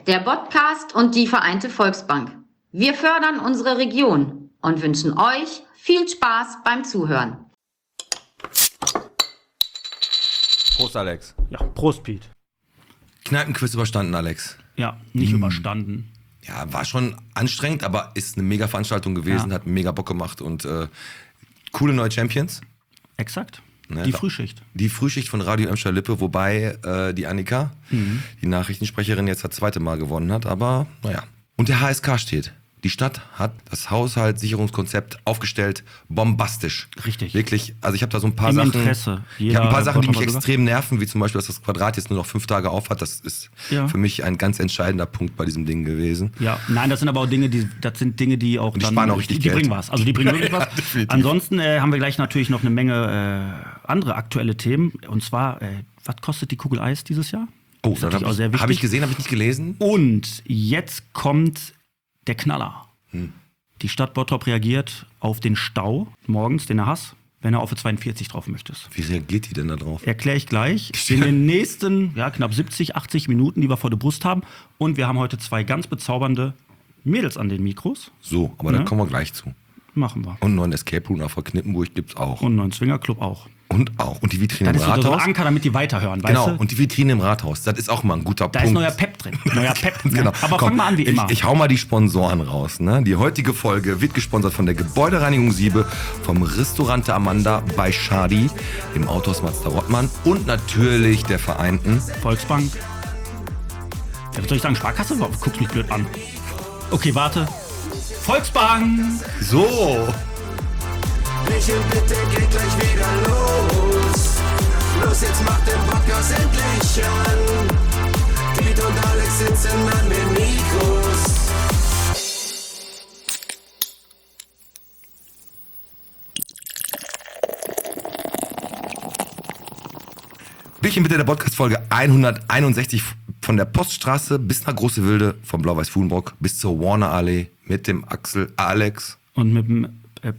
der Podcast und die Vereinte Volksbank. Wir fördern unsere Region und wünschen euch viel Spaß beim Zuhören. Prost, Alex. Ja, Prost, Piet. Kneipenquiz überstanden, Alex. Ja, nicht überstanden. Ja, war schon anstrengend, aber ist eine mega Veranstaltung gewesen, hat mega Bock gemacht und coole neue Champions. Exakt. Ne, Die Frühschicht. Die Frühschicht von Radio Emscher Lippe, wobei die Annika, die Nachrichtensprecherin, jetzt das zweite Mal gewonnen hat, aber naja. Und der HSK steht. Die Stadt hat das Haushaltssicherungskonzept aufgestellt, bombastisch. Richtig. Wirklich, also ich habe da so ein paar Im Sachen. Interesse. Ich habe ein paar Sachen, die mich Bottroper extrem nerven, wie zum Beispiel, dass das Quadrat jetzt nur noch 5 Tage auf hat. Das ist für mich ein ganz entscheidender Punkt bei diesem Ding gewesen. Ja, nein, das sind aber auch Dinge, die auch die dann. sparen auch richtig die Geld. bringen was. Also die bringen wirklich Ja, was. definitiv. Ansonsten haben wir gleich natürlich noch eine Menge andere aktuelle Themen. Und zwar, was kostet die Kugel Eis dieses Jahr? Oh, ist natürlich auch sehr wichtig. habe ich gesehen, habe ich nicht gelesen. Und jetzt kommt der Knaller. Die Stadt Bottrop reagiert auf den Stau morgens, den er hasst, wenn er auf die 42 drauf möchtest. Wie reagiert die denn da drauf? Erkläre ich gleich. In den nächsten knapp 70, 80 Minuten, die wir vor der Brust haben. Und wir haben heute 2 ganz bezaubernde Mädels an den Mikros. So, aber da kommen wir gleich zu. Machen wir. Und einen neuen Escape Room auf der Knippenburg gibt's auch. Und einen neuen Swingerclub auch. Und die Vitrine Das im ist so ein Rathaus. Anker, damit die weiterhören, Genau, weißt du? und die Vitrine im Rathaus, das ist auch mal ein guter Da Punkt. ist neuer Pep drin. Neuer Pep. Ne? Genau. Aber Komm, fang mal an wie immer. Ich hau mal die Sponsoren raus. Ne? Die heutige Folge wird gesponsert von der Gebäudereinigung Siebe, vom Restaurante Amanda bei Schadi, dem Autohaus Mazda Rottmann und natürlich der Vereinten Volksbank. Ja, was soll ich sagen? Sparkasse? Guckst mich blöd an. Okay, warte. Volksbank! So. Michel, bitte geht gleich wieder los. Los, jetzt macht den Podcast endlich an. Piet und Alex sitzen an den Mikros. Bierchen bitte, der Podcast-Folge 161 von der Poststraße bis nach Große Wilde, vom Blau-Weiß-Fuhlenbrock bis zur Warner-Allee mit dem Axel Alex. Und mit dem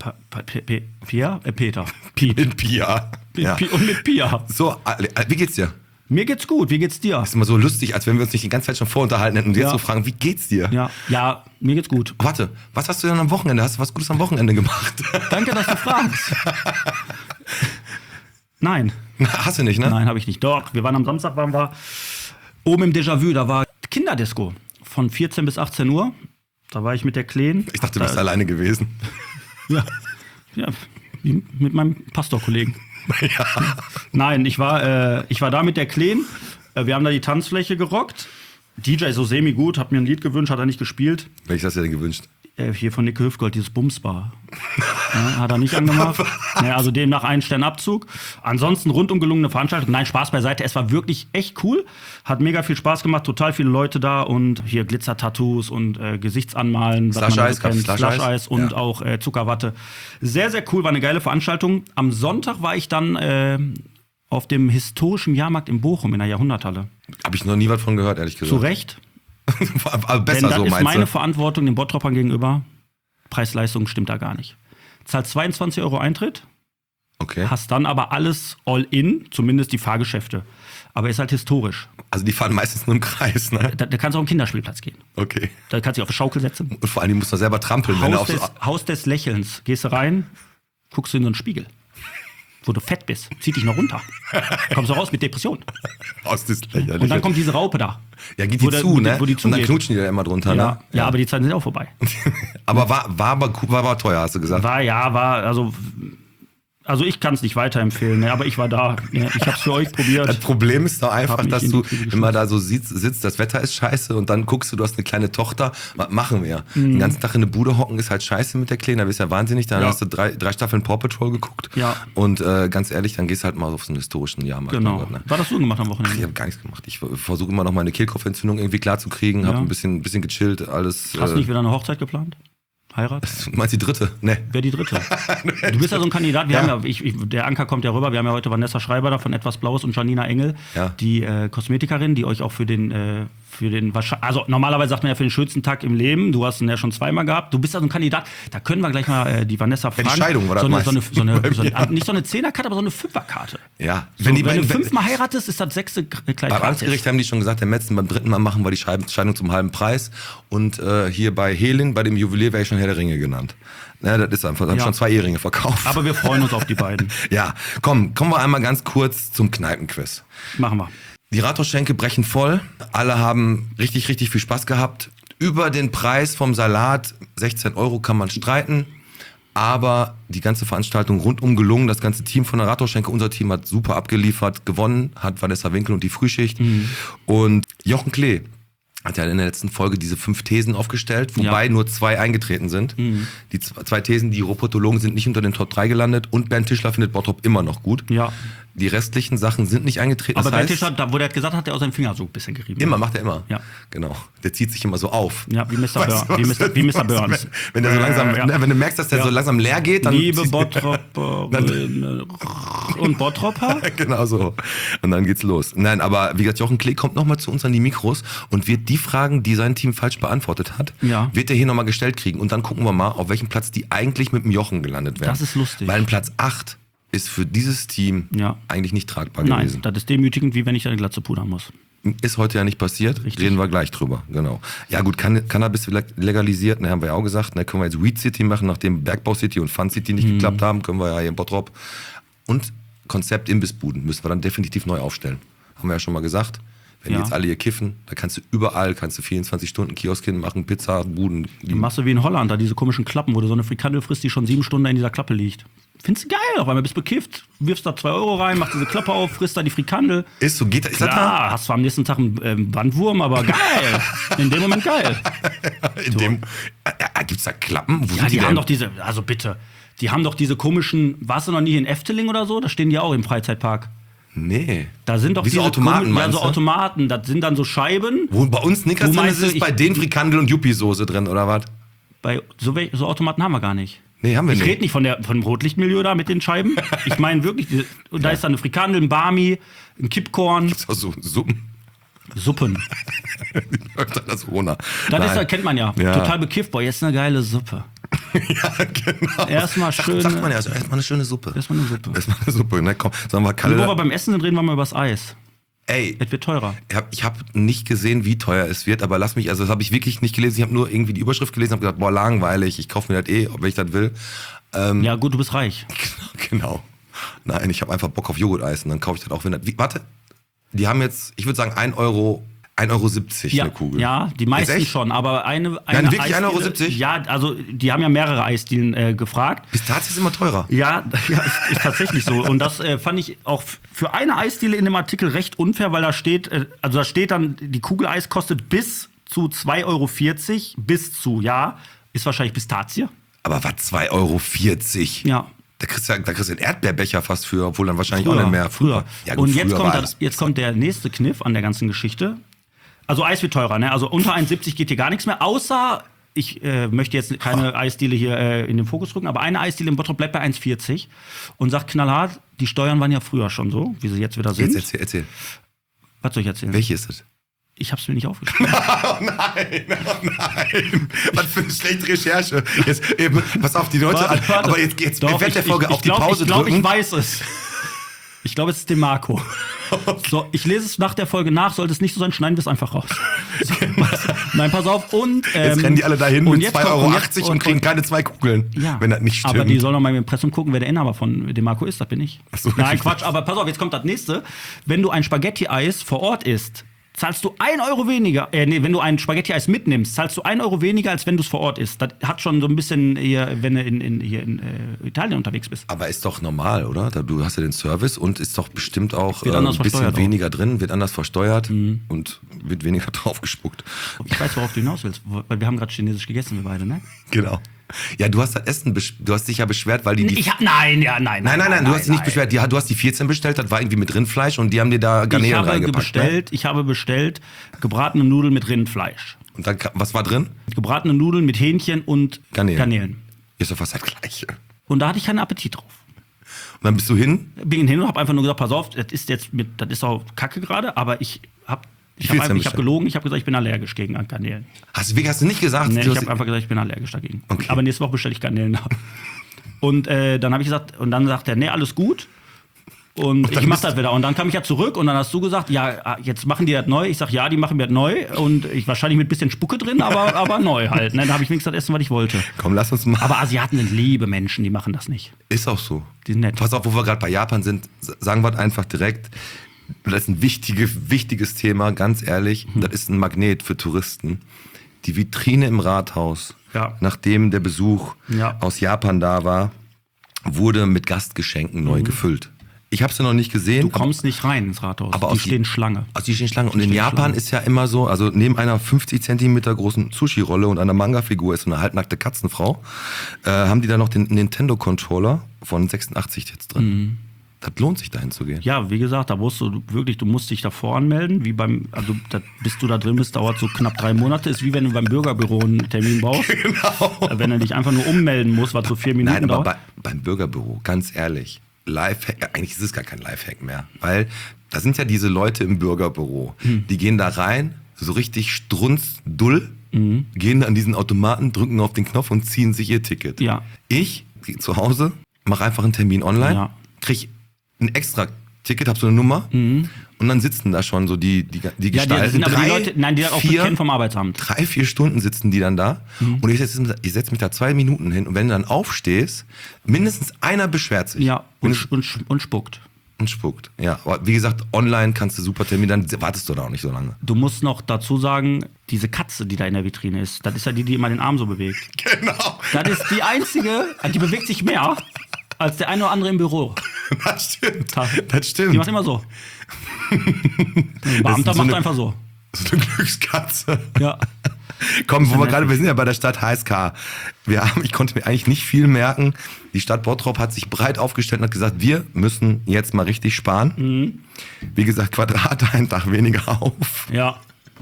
Peter. Piet. Mit Pia. Ja. Und mit Pia. So, wie geht's dir? Mir geht's gut. Wie geht's dir? Das ist immer so lustig, als wenn wir uns nicht die ganze Zeit schon vorunterhalten hätten und jetzt Ja. so fragen, wie geht's dir? Ja, mir geht's gut. Warte, was hast du denn am Wochenende? Hast du was Gutes am Wochenende gemacht? Danke, dass du fragst. Nein. Hast du nicht, ne? Nein, habe ich nicht. Doch, wir waren am Samstag, oben im Déjà-vu, da war Kinderdisco von 14 bis 18 Uhr. Da war ich mit der Kleen. Ich dachte, du bist alleine gewesen. Ja, wie mit meinem Pastorkollegen. Ja. Nein, ich war da mit der Kleen. Wir haben da die Tanzfläche gerockt. DJ so semi-gut, hat mir ein Lied gewünscht, hat er nicht gespielt. Welches hast du dir denn gewünscht? Hier von Nicke Hüftgold, dieses Bumsbar. Ja, hat er nicht angemacht. Naja, also demnach einen Sternabzug. Ansonsten rundum gelungene Veranstaltung. Nein, Spaß beiseite. Es war wirklich echt cool. Hat mega viel Spaß gemacht. Total viele Leute da. Und hier Glitzer-Tattoos und Gesichtsanmalen. Slush-Eis, kennt. Slush-Eis? Slush-Eis und auch Zuckerwatte. Sehr, sehr cool. War eine geile Veranstaltung. Am Sonntag war ich dann auf dem historischen Jahrmarkt in Bochum in der Jahrhunderthalle. Habe ich noch nie was von gehört, ehrlich gesagt. Zu Recht. Aber besser Denn das so, ist meinst meine du? Verantwortung den Bottropern gegenüber. Preis-Leistung stimmt da gar nicht. Zahlst 22 € Eintritt, Okay. hast dann aber alles all in, zumindest die Fahrgeschäfte. Aber ist halt historisch. Also die fahren meistens nur im Kreis, ne? Da kannst du auf den Kinderspielplatz gehen. Okay. Da kannst du dich auf die Schaukel setzen. Und vor allem, die musst du selber trampeln. Wenn du auf Haus des Lächelns. Gehst du rein, guckst du in so einen Spiegel. Wo du fett bist. Zieht dich noch runter. Kommst du raus mit Depression. aus das Lächerliche. Und dann kommt diese Raupe da. Ja, geht die wo der- zu, wo die- ne? wo die und dann zugeht. knutschen die da immer drunter, Ja, ne? ja, aber die Zeiten sind auch vorbei. Aber war aber cool, war teuer, hast du gesagt. Also ich kann es nicht weiterempfehlen, ne, aber ich war da. Ja, ich habe es für euch probiert. Das Problem ist doch einfach, Hab mich dass in die du Knie geschmissen. immer da so sitzt, das Wetter ist scheiße und dann guckst du hast eine kleine Tochter, was machen wir? Den ganzen Tag in eine Bude hocken ist halt scheiße mit der Kleinen, da bist du ja wahnsinnig, dann Ja. hast du drei Staffeln Paw Patrol geguckt Ja. und ganz ehrlich, dann gehst du halt mal auf so einen historischen Jahrmarkt. Genau. Mein Gott, ne? Was hast du gemacht am Ach, ich Wochenende? habe gar nichts gemacht. Ich versuche immer noch meine Kehlkopfentzündung irgendwie klar zu kriegen, habe Ja. ein bisschen gechillt, alles. Hast du nicht wieder eine Hochzeit geplant? Heirat? Du meinst die dritte? Ne. Wer die dritte? Du bist ja so ein Kandidat. Der Anker kommt ja rüber. Wir haben ja heute Vanessa Schreiber da von Etwas Blaues und Janina Engel, Ja. die Kosmetikerin, die euch auch für für den wahrscheinlich, also normalerweise sagt man ja für den schönsten Tag im Leben, du hast ihn ja schon zweimal gehabt, du bist also ein Kandidat, da können wir gleich mal die Vanessa fragen. Die Scheidung, oder? Nicht so eine 10er-Karte, aber so eine 5er-Karte. Ja. So, wenn du 5-mal heiratest, ist das 6. gleich Beim gratis. Amtsgericht haben die schon gesagt, beim 3. Mal machen wir die Scheidung zum halben Preis. Und hier bei Helin, bei dem Juwelier, wäre ich schon Herr der Ringe genannt. Ja, das ist einfach, da haben schon 2 Eheringe verkauft. Aber wir freuen uns auf die beiden. Ja, kommen wir einmal ganz kurz zum Kneipenquiz. Machen wir. Die Rathausschenke brechen voll. Alle haben richtig viel Spaß gehabt. Über den Preis vom Salat, 16 € kann man streiten. Aber die ganze Veranstaltung rundum gelungen. Das ganze Team von der Rathausschenke, unser Team hat super abgeliefert. Gewonnen hat Vanessa Winkel und die Frühschicht. Und Jochen Klee hat ja in der letzten Folge diese 5 Thesen aufgestellt, wobei nur 2 eingetreten sind. Die 2 Thesen, die Robotologen sind nicht unter den Top 3 gelandet und Bernd Tischler findet Bottrop immer noch gut. Ja. Die restlichen Sachen sind nicht eingetreten. Aber das Bernd heißt, Tischler, da, wo der hat gesagt hat, er aus seinem Finger so ein bisschen gerieben. immer, macht er immer. Ja. Genau. Der zieht sich immer so auf. Ja, wie Mr. Weißt du, Wie Mr. Burns. Wenn der so langsam, wenn du merkst, dass der so langsam leer geht, dann. Liebe Bottroperinnen und Bottropper. Genau so. Und dann geht's los. Nein, aber wie gesagt, Jochen Klee kommt nochmal zu uns an die Mikros und wird die Fragen, die sein Team falsch beantwortet hat, wird er hier nochmal gestellt kriegen. Und dann gucken wir mal, auf welchem Platz die eigentlich mit dem Jochen gelandet werden. Das ist lustig. Weil ein Platz 8 ist für dieses Team eigentlich nicht tragbar gewesen. Nein, das ist demütigend, wie wenn ich eine Glatze pudern muss. Ist heute ja nicht passiert. Richtig. Reden wir gleich drüber. Genau. Ja gut, Cannabis legalisiert, haben wir ja auch gesagt. Können wir jetzt Weed City machen, nachdem Bergbau City und Fun City nicht geklappt haben, können wir ja hier in Bottrop. Und Konzept Imbissbuden müssen wir dann definitiv neu aufstellen. Haben wir ja schon mal gesagt. Wenn die jetzt alle hier kiffen, da kannst du überall 24 Stunden Kiosk hin machen, Pizza, Buden. Die machst du wie in Holland, da diese komischen Klappen, wo du so eine Frikandel frisst, die schon 7 Stunden in dieser Klappe liegt. Findest du geil, auf einmal bist bekifft, wirfst da 2 € rein, machst diese Klappe auf, frisst da die Frikandel. Ist so, geht das? Ist das Klar, hast zwar am nächsten Tag einen Bandwurm, aber geil. In dem Moment geil. Gibt's da Klappen? Wo Ja, sind die haben denn? doch diese, also bitte, die haben doch diese komischen, warst du noch nie in Efteling oder so? Da stehen die auch im Freizeitpark. Nee. Da sind doch Wie so diese Automaten, ja, meinst so du? Automaten, das sind dann so Scheiben. Wo bei uns Snickers Wo drin meinst ist, du, ist bei denen Frikandel und Yuppie-Soße drin, oder was? Bei so Automaten haben wir gar nicht. Nee, haben wir Ich nicht. rede nicht von dem Rotlichtmilieu da mit den Scheiben. Ich meine wirklich, da ist dann eine Frikandel, ein Barmi, ein Kippkorn, Das ist so Suppen. Suppen. Das Rona. Das kennt man ja. Ja. Total bekifft. Boah, jetzt eine geile Suppe. Ja, genau. Erstmal schön. Sagt man ja, also erstmal eine schöne Suppe. Erstmal eine Suppe. Erstmal eine Suppe, ne? Komm, sagen wir Und wo wir Kalle. beim Essen sind, reden wir mal übers Eis. Ey, Es wird teurer. ich hab nicht gesehen, wie teuer es wird, aber lass mich, also das habe ich wirklich nicht gelesen. Ich habe nur irgendwie die Überschrift gelesen, habe gesagt, boah, langweilig, ich kaufe mir das wenn ich das will. Ja gut, du bist reich. Genau. Nein, ich habe einfach Bock auf Joghurt-Eis und dann kaufe ich das auch, wenn das. Warte, die haben jetzt, ich würde sagen, 1,70 € eine Kugel. Ja, die meisten Ist echt? schon, aber eine wirklich Eisdiele- 1,70 €? Ja, also die haben ja mehrere Eisdielen gefragt. Pistazie ist immer teurer. Ja, ist tatsächlich so. Und das fand ich auch für eine Eisdiele in dem Artikel recht unfair, weil da steht, da steht dann, die Kugel Eis kostet bis zu 2,40 €, bis zu, ist wahrscheinlich Pistazie. Aber was, 2,40 €? Ja. Da kriegst du einen Erdbeerbecher fast für, obwohl dann wahrscheinlich auch nicht mehr. Früher. Ja, gut, Und jetzt früher war alles jetzt kommt der nächste Kniff an der ganzen Geschichte. Also Eis wird teurer, ne? Also unter 1,70 geht hier gar nichts mehr, außer ich möchte jetzt keine Eisdiele hier in den Fokus rücken, aber eine Eisdiele in Bottrop bleibt bei 1,40 und sagt knallhart, die Steuern waren ja früher schon so, wie sie jetzt wieder sind. Jetzt erzähl. Was soll ich erzählen? Welche ist es? Ich hab's mir nicht aufgeschrieben. Oh nein. Was für eine schlechte Recherche. Jetzt, eben, pass auf, die Leute. Warte. Aber jetzt Doch, während der Folge auf die Pause Ich glaube, drücken. ich weiß es. Ich glaube, es ist DeMarco. So, ich lese es nach der Folge nach. Sollte es nicht so sein, schneiden wir es einfach raus. So, nein, pass auf. Und, Jetzt rennen die alle dahin und mit jetzt 2,80 € kommt- und kriegen keine 2 Kugeln. Ja, Wenn das nicht stimmt. aber die sollen doch mal im Impressum gucken, wer der Inhaber von DeMarco ist. Das bin ich. Ach so, Nein, richtig. Quatsch. Aber pass auf, jetzt kommt das nächste. Wenn du ein Spaghetti-Eis vor Ort isst, zahlst du 1 € weniger. Wenn du ein Spaghetti-Eis mitnimmst, zahlst du 1 € weniger, als wenn du es vor Ort isst. Das hat schon so ein bisschen hier, wenn du in Italien unterwegs bist. Aber ist doch normal, oder? Du hast ja den Service und ist doch bestimmt auch Wird ein anders bisschen versteuert auch. weniger drin, wird anders versteuert und wird weniger draufgespuckt. Ich weiß, worauf du hinaus willst, weil wir haben gerade Chinesisch gegessen, wir beide, ne? Genau. Ja, du hast das Essen, du hast dich ja beschwert, weil die. Nein, Du hast dich nicht beschwert. Du hast die 14 bestellt, das war irgendwie mit Rindfleisch und die haben dir da Garnelen reingepackt. Ich habe bestellt gebratene Nudeln mit Rindfleisch. Und dann, was war drin? Gebratene Nudeln mit Hähnchen und Garnelen. Ist doch fast das Gleiche. Und da hatte ich keinen Appetit drauf. Und dann bist du hin? Bin hin und habe einfach nur gesagt, pass auf, das ist auch Kacke gerade, aber Ich habe gelogen, ich habe gesagt, ich bin allergisch gegen Garnelen. Hast du nicht gesagt? Nee, ich habe einfach gesagt, ich bin allergisch dagegen. Okay. Aber nächste Woche bestelle ich Garnelen nach. Und dann habe ich gesagt, und dann sagt er, nee, alles gut. Und ich mach das wieder. Und dann kam ich ja zurück und dann hast du gesagt, ja, jetzt machen die das neu. Ich sag, ja, die machen wir das neu. Und ich wahrscheinlich mit ein bisschen Spucke drin, aber neu halt. Ne? Da habe ich wenigstens das essen, was ich wollte. Komm, lass uns mal. Aber Asiaten sind liebe Menschen, die machen das nicht. Ist auch so. Die sind nett. Pass auf, wo wir gerade bei Japan sind, sagen wir einfach direkt. Das ist ein wichtiges Thema, ganz ehrlich. Das ist ein Magnet für Touristen. Die Vitrine im Rathaus, nachdem der Besuch aus Japan da war, wurde mit Gastgeschenken neu gefüllt. Ich habe sie noch nicht gesehen. Du kommst nicht rein ins Rathaus. Aber die stehen Schlange. Also die stehen Schlange. Und in Japan ist ja immer so, also neben einer 50 Zentimeter großen Sushi-Rolle und einer Manga-Figur ist so eine halbnackte Katzenfrau, haben die da noch den Nintendo-Controller von 86 jetzt drin. Das lohnt sich, dahin zu gehen. Ja, wie gesagt, da musst du wirklich, du musst dich davor anmelden. Bis du da drin bist, dauert so knapp 3 Monate. Ist wie wenn du beim Bürgerbüro einen Termin brauchst. Genau. Wenn du dich einfach nur ummelden musst, was so 4 Minuten dauert. Nein, aber beim Bürgerbüro, ganz ehrlich, Lifehack, eigentlich ist es gar kein Lifehack mehr. Weil da sind ja diese Leute im Bürgerbüro. Die gehen da rein, so richtig strunzdull, gehen an diesen Automaten, drücken auf den Knopf und ziehen sich ihr Ticket. Ja. Ich gehe zu Hause, mache einfach einen Termin online, kriege ein extra Ticket, hab so eine Nummer und dann sitzen da schon so die Gestalten. Ja, das sind aber die Leute, die das auch kennen vom Arbeitsamt. 3-4 Stunden sitzen die dann da und ich setz mich da 2 Minuten hin und wenn du dann aufstehst, mindestens einer beschwert sich. Ja, und spuckt. Und spuckt, ja. Aber wie gesagt, online kannst du super Termin, dann wartest du da auch nicht so lange. Du musst noch dazu sagen, diese Katze, die da in der Vitrine ist, das ist ja die immer den Arm so bewegt. Genau. Das ist die einzige, die bewegt sich mehr als der eine oder andere im Büro. Das stimmt. Das stimmt. Die macht immer so. Ein Beamter macht einfach so. So eine Glückskatze. Ja. Komm, wir sind ja bei der Stadt HSK. Ich konnte mir eigentlich nicht viel merken. Die Stadt Bottrop hat sich breit aufgestellt und hat gesagt, wir müssen jetzt mal richtig sparen. Wie gesagt, Quadrate, einen Tag weniger auf. Ja.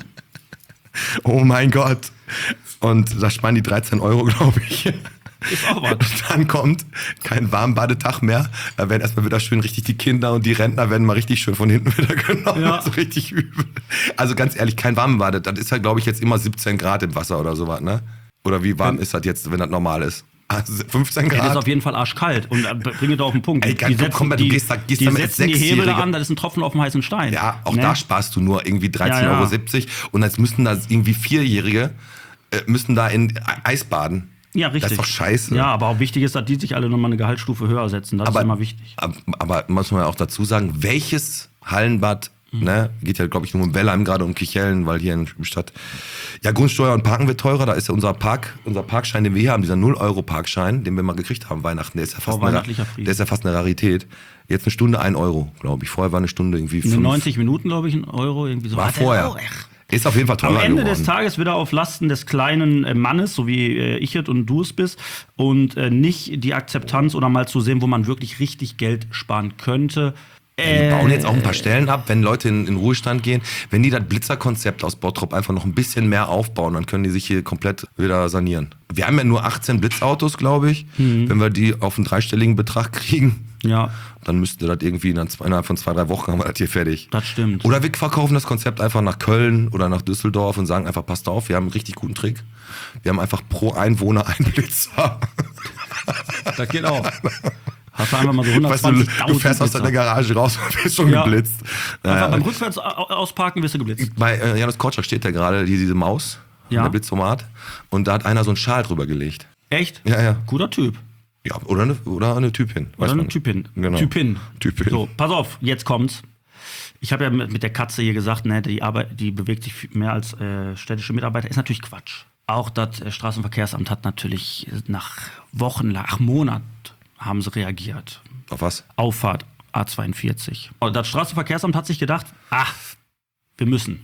Oh mein Gott. Und da sparen die 13 €, glaube ich. Ist auch was. Dann kommt kein Warmbadetag mehr. Da werden erstmal wieder schön richtig die Kinder und die Rentner werden mal richtig schön von hinten wieder genommen. Ja. So richtig übel. Also ganz ehrlich, kein Warmbade. Das ist ja, glaube ich, jetzt immer 17 Grad im Wasser oder sowas, ne? Oder wie warm ist das jetzt, wenn das normal ist? Also 15 Grad? Das ist auf jeden Fall arschkalt. Und bringe da auf den Punkt. Ey, du setzen die Hebel an, das ist ein Tropfen auf dem heißen Stein. Ja, auch da sparst du nur irgendwie 13,70 €. Und jetzt müssten da irgendwie 4-Jährige müssen da in Eis baden. Ja, richtig. Das ist doch scheiße. Ja, aber auch wichtig ist, dass die sich alle nochmal eine Gehaltsstufe höher setzen. Das ist immer wichtig. Aber muss man ja auch dazu sagen, welches Hallenbad, ne, geht ja, glaube ich, nur um Bellheim gerade um Kichellen, weil hier in der Stadt, ja, Grundsteuer und Parken wird teurer. Da ist ja unser Parkschein, den wir hier haben, dieser 0-€ der wir mal gekriegt haben, Weihnachten, der ist ja fast eine Rarität. Jetzt eine Stunde 1 €, glaube ich. Vorher war eine Stunde irgendwie 5. 90 Minuten, glaube ich, 1 €, irgendwie so. War vorher. Ist auf jeden Fall teurer Am Ende geworden. des Tages wieder auf Lasten des kleinen Mannes, so wie ich es und du es bist, und nicht die Akzeptanz oder mal zu sehen, wo man wirklich richtig Geld sparen könnte. Die bauen jetzt auch ein paar Stellen ab, wenn Leute in Ruhestand gehen. Wenn die das Blitzerkonzept aus Bottrop einfach noch ein bisschen mehr aufbauen, dann können die sich hier komplett wieder sanieren. Wir haben ja nur 18 Blitzautos, glaube ich. Wenn wir die auf einen 3-stelligen Betrag kriegen, dann müsste das irgendwie innerhalb von 2-3 Wochen haben wir das hier fertig. Das stimmt. Oder wir verkaufen das Konzept einfach nach Köln oder nach Düsseldorf und sagen einfach, passt auf, wir haben einen richtig guten Trick. Wir haben einfach pro Einwohner einen Blitzer. Das geht auch. Hast du einfach mal so 120.000 du fährst aus deiner Garage raus und wirst schon geblitzt. Einfach beim Rückwärts ausparken wirst du geblitzt. Bei Janusz Korczak steht da gerade diese Maus, der Blitzformat, und da hat einer so einen Schal drüber gelegt. Echt? Ja. Guter Typ. Ja, oder eine Typin. Oder eine Typin. Genau. Typin. So, pass auf, jetzt kommt's. Ich habe ja mit der Katze hier gesagt, ne, die bewegt sich mehr als städtische Mitarbeiter. Ist natürlich Quatsch. Auch das Straßenverkehrsamt hat natürlich nach Monaten haben sie reagiert. Auf was? Auffahrt A42. Und das Straßenverkehrsamt hat sich gedacht, wir müssen.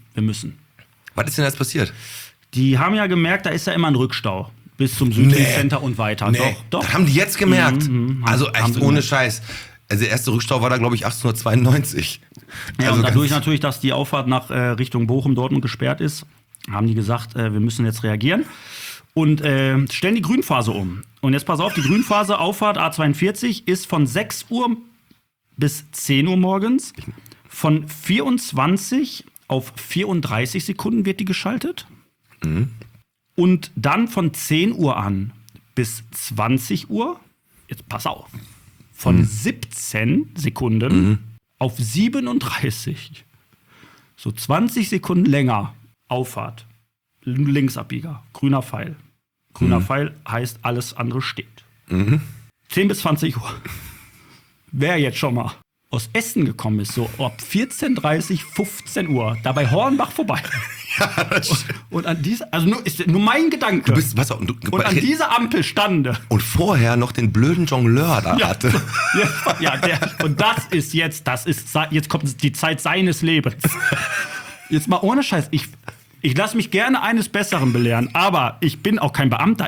Was ist denn jetzt passiert? Die haben ja gemerkt, da ist ja immer ein Rückstau. Bis zum Südwest-Center und weiter. Doch. Das haben die jetzt gemerkt. Also echt ohne Scheiß. Also der erste Rückstau war da, glaube ich, 1892. Ja, also und dadurch natürlich, dass die Auffahrt nach Richtung Bochum, Dortmund gesperrt ist, haben die gesagt, wir müssen jetzt reagieren. Und stellen die Grünphase um. Und jetzt pass auf, die Grünphase, Auffahrt A42, ist von 6 Uhr bis 10 Uhr morgens, von 24 auf 34 Sekunden wird die geschaltet. Und dann von 10 Uhr an bis 20 Uhr, jetzt pass auf, von 17 Sekunden auf 37. So 20 Sekunden länger Auffahrt. Linksabbieger, grüner Pfeil. Grüner Pfeil heißt, alles andere steht. 10 bis 20 Uhr. Wer jetzt schon mal aus Essen gekommen ist, so ab 14:30, 15 Uhr, da bei Hornbach vorbei. Ja, das Und an dieser, also nur mein Gedanke. Du bist, was auch, und an dieser Ampel stande. und vorher noch den blöden Jongleur da hatte. Und jetzt kommt die Zeit seines Lebens. Jetzt mal ohne Scheiß, ich lasse mich gerne eines Besseren belehren, aber ich bin auch kein Beamter.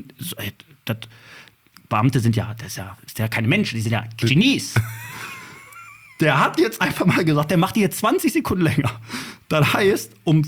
Beamte sind ja keine Menschen, die sind ja Genies. Der hat jetzt einfach mal gesagt, der macht die jetzt 20 Sekunden länger. Das heißt, um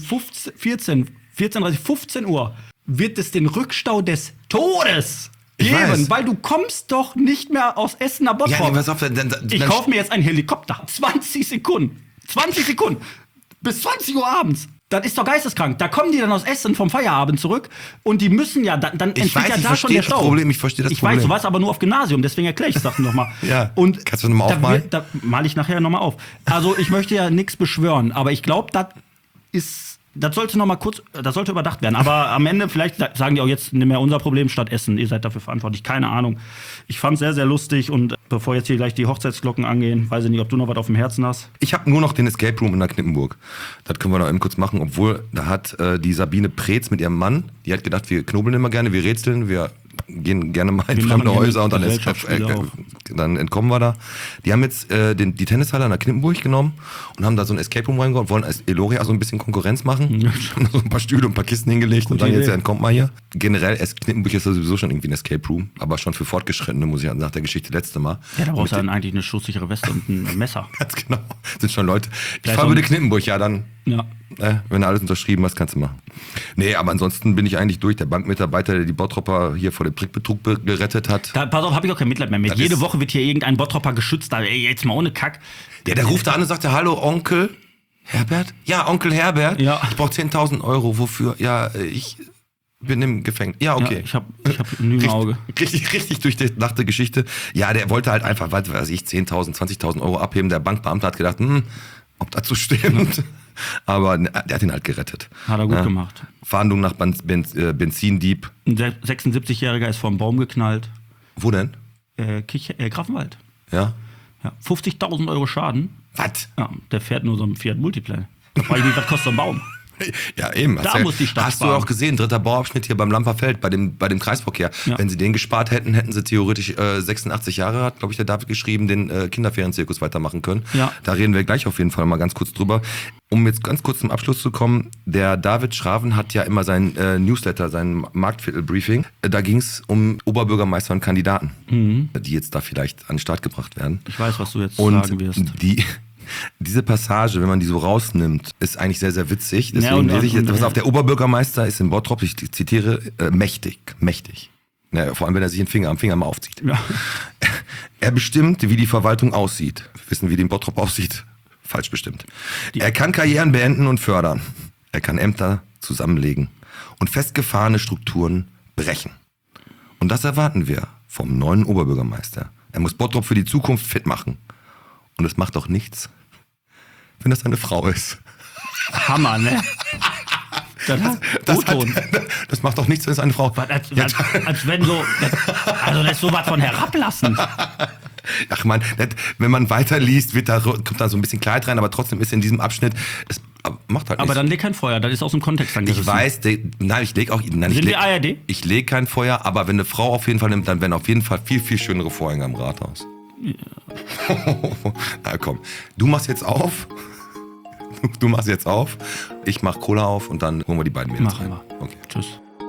14:30, 15 Uhr wird es den Rückstau des Todes geben, weil du kommst doch nicht mehr aus Essen nach Bottrop. Ja, nee, pass auf, Ich kaufe mir jetzt einen Helikopter. 20 Sekunden. 20 Sekunden. Bis 20 Uhr abends. Das ist doch geisteskrank. Da kommen die dann aus Essen vom Feierabend zurück und die müssen ja, dann entsteht ja da schon der Stau. Ich verstehe das Problem. Ich weiß, du warst aber nur auf Gymnasium, deswegen erkläre ich es nochmal. Ja. Und kannst du nochmal aufmalen? Da male ich nachher nochmal auf. Also ich möchte ja nichts beschwören, aber ich glaube, das sollte noch mal kurz, das sollte überdacht werden. Aber am Ende, vielleicht sagen die auch jetzt, nimm mehr unser Problem statt Essen. Ihr seid dafür verantwortlich. Keine Ahnung. Ich fand es sehr, sehr lustig. Und bevor jetzt hier gleich die Hochzeitsglocken angehen, weiß ich nicht, ob du noch was auf dem Herzen hast. Ich habe nur noch den Escape Room in der Knippenburg. Das können wir noch eben kurz machen. Obwohl, da hat die Sabine Preetz mit ihrem Mann, die hat gedacht, wir knobeln immer gerne, wir rätseln, wir gehen gerne mal in fremde Häuser und dann entkommen wir da. Die haben jetzt die Tennishalle an der Knippenburg genommen und haben da so ein Escape Room reingehauen, wollen als Eloria so ein bisschen Konkurrenz machen. Haben so ein paar Stühle und ein paar Kisten hingelegt und sagen, jetzt entkommt mal hier. Generell, Knippenburg ist sowieso schon irgendwie ein Escape Room, aber schon für Fortgeschrittene, muss ich sagen, nach der Geschichte letzte Mal. Ja, da brauchst du dann eigentlich eine schusssichere Weste und ein Messer. Ganz genau. Sind schon Leute. Ich fahre über die Knippenburg, ja, dann. Ja. Wenn du alles unterschrieben hast, kannst du machen. Nee, aber ansonsten bin ich eigentlich durch. Der Bankmitarbeiter, der die Bottropper hier vor dem Trickbetrug gerettet hat. Pass auf, habe ich auch kein Mitleid mehr mit. Jede Woche wird hier irgendein Bottropper geschützt. Ey, jetzt mal ohne Kack. Der ruft da an und sagt, hallo Onkel Herbert? Ja, Onkel Herbert. Ja. Ich brauche 10.000 Euro. Wofür? Ja, ich bin im Gefängnis. Ja, okay. Ja, ich hab ein im Auge. Richtig durchdachte Geschichte. Ja, der wollte halt einfach, weiß ich, 10.000, 20.000 Euro abheben. Der Bankbeamte hat gedacht, ob das so stimmt. Aber der hat ihn halt gerettet. Hat er gut gemacht. Fahndung nach Benzindieb. Ein 76-Jähriger ist vor einen Baum geknallt. Wo denn? Grafenwald. Ja. 50.000 Euro Schaden. Was? Ja, der fährt nur so einen Fiat Multipla. Was kostet so ein Baum? Ja, eben. Da muss die Stadt Hast sparen. du auch gesehen, 3. Bauabschnitt hier beim Lamperfeld, bei dem Kreisverkehr. Ja. Wenn sie den gespart hätten, hätten sie theoretisch 86 Jahre, hat, glaube ich, der David geschrieben, den Kinderferienzirkus weitermachen können. Ja. Da reden wir gleich auf jeden Fall mal ganz kurz drüber. Um jetzt ganz kurz zum Abschluss zu kommen, der David Schraven hat ja immer sein Newsletter, sein Marktviertel-Briefing. Da ging es um Oberbürgermeister und Kandidaten, die jetzt da vielleicht an den Start gebracht werden. Ich weiß, was du jetzt sagen wirst. Diese Passage, wenn man die so rausnimmt, ist eigentlich sehr, sehr witzig. Deswegen lese ich jetzt, was auf der Oberbürgermeister ist in Bottrop, ich zitiere, mächtig. Ja, vor allem, wenn er sich am Finger mal aufzieht. Ja. Er bestimmt, wie die Verwaltung aussieht. Wir wissen, wie die in Bottrop aussieht. Falsch bestimmt. Er kann Karrieren beenden und fördern. Er kann Ämter zusammenlegen und festgefahrene Strukturen brechen. Und das erwarten wir vom neuen Oberbürgermeister. Er muss Bottrop für die Zukunft fit machen. Und es macht doch nichts, wenn das eine Frau ist. Hammer, ne? Das macht doch nichts, wenn es eine Frau ist. Als wenn so, also das ist sowas von herablassen. Ach man, wenn man weiterliest, kommt da so ein bisschen Klarheit rein, aber trotzdem ist in diesem Abschnitt, es macht halt nichts. Aber dann leg kein Feuer, das ist aus dem Kontext angerissen. Ich weiß, ich lege auch... Sind wir ARD? Ich lege kein Feuer, aber wenn eine Frau auf jeden Fall nimmt, dann werden auf jeden Fall viel, viel schönere Vorhänge am Rathaus. Ja. Na komm, du machst jetzt auf. Ich mach Cola auf und dann holen wir die beiden Mädels rein. Okay. Tschüss.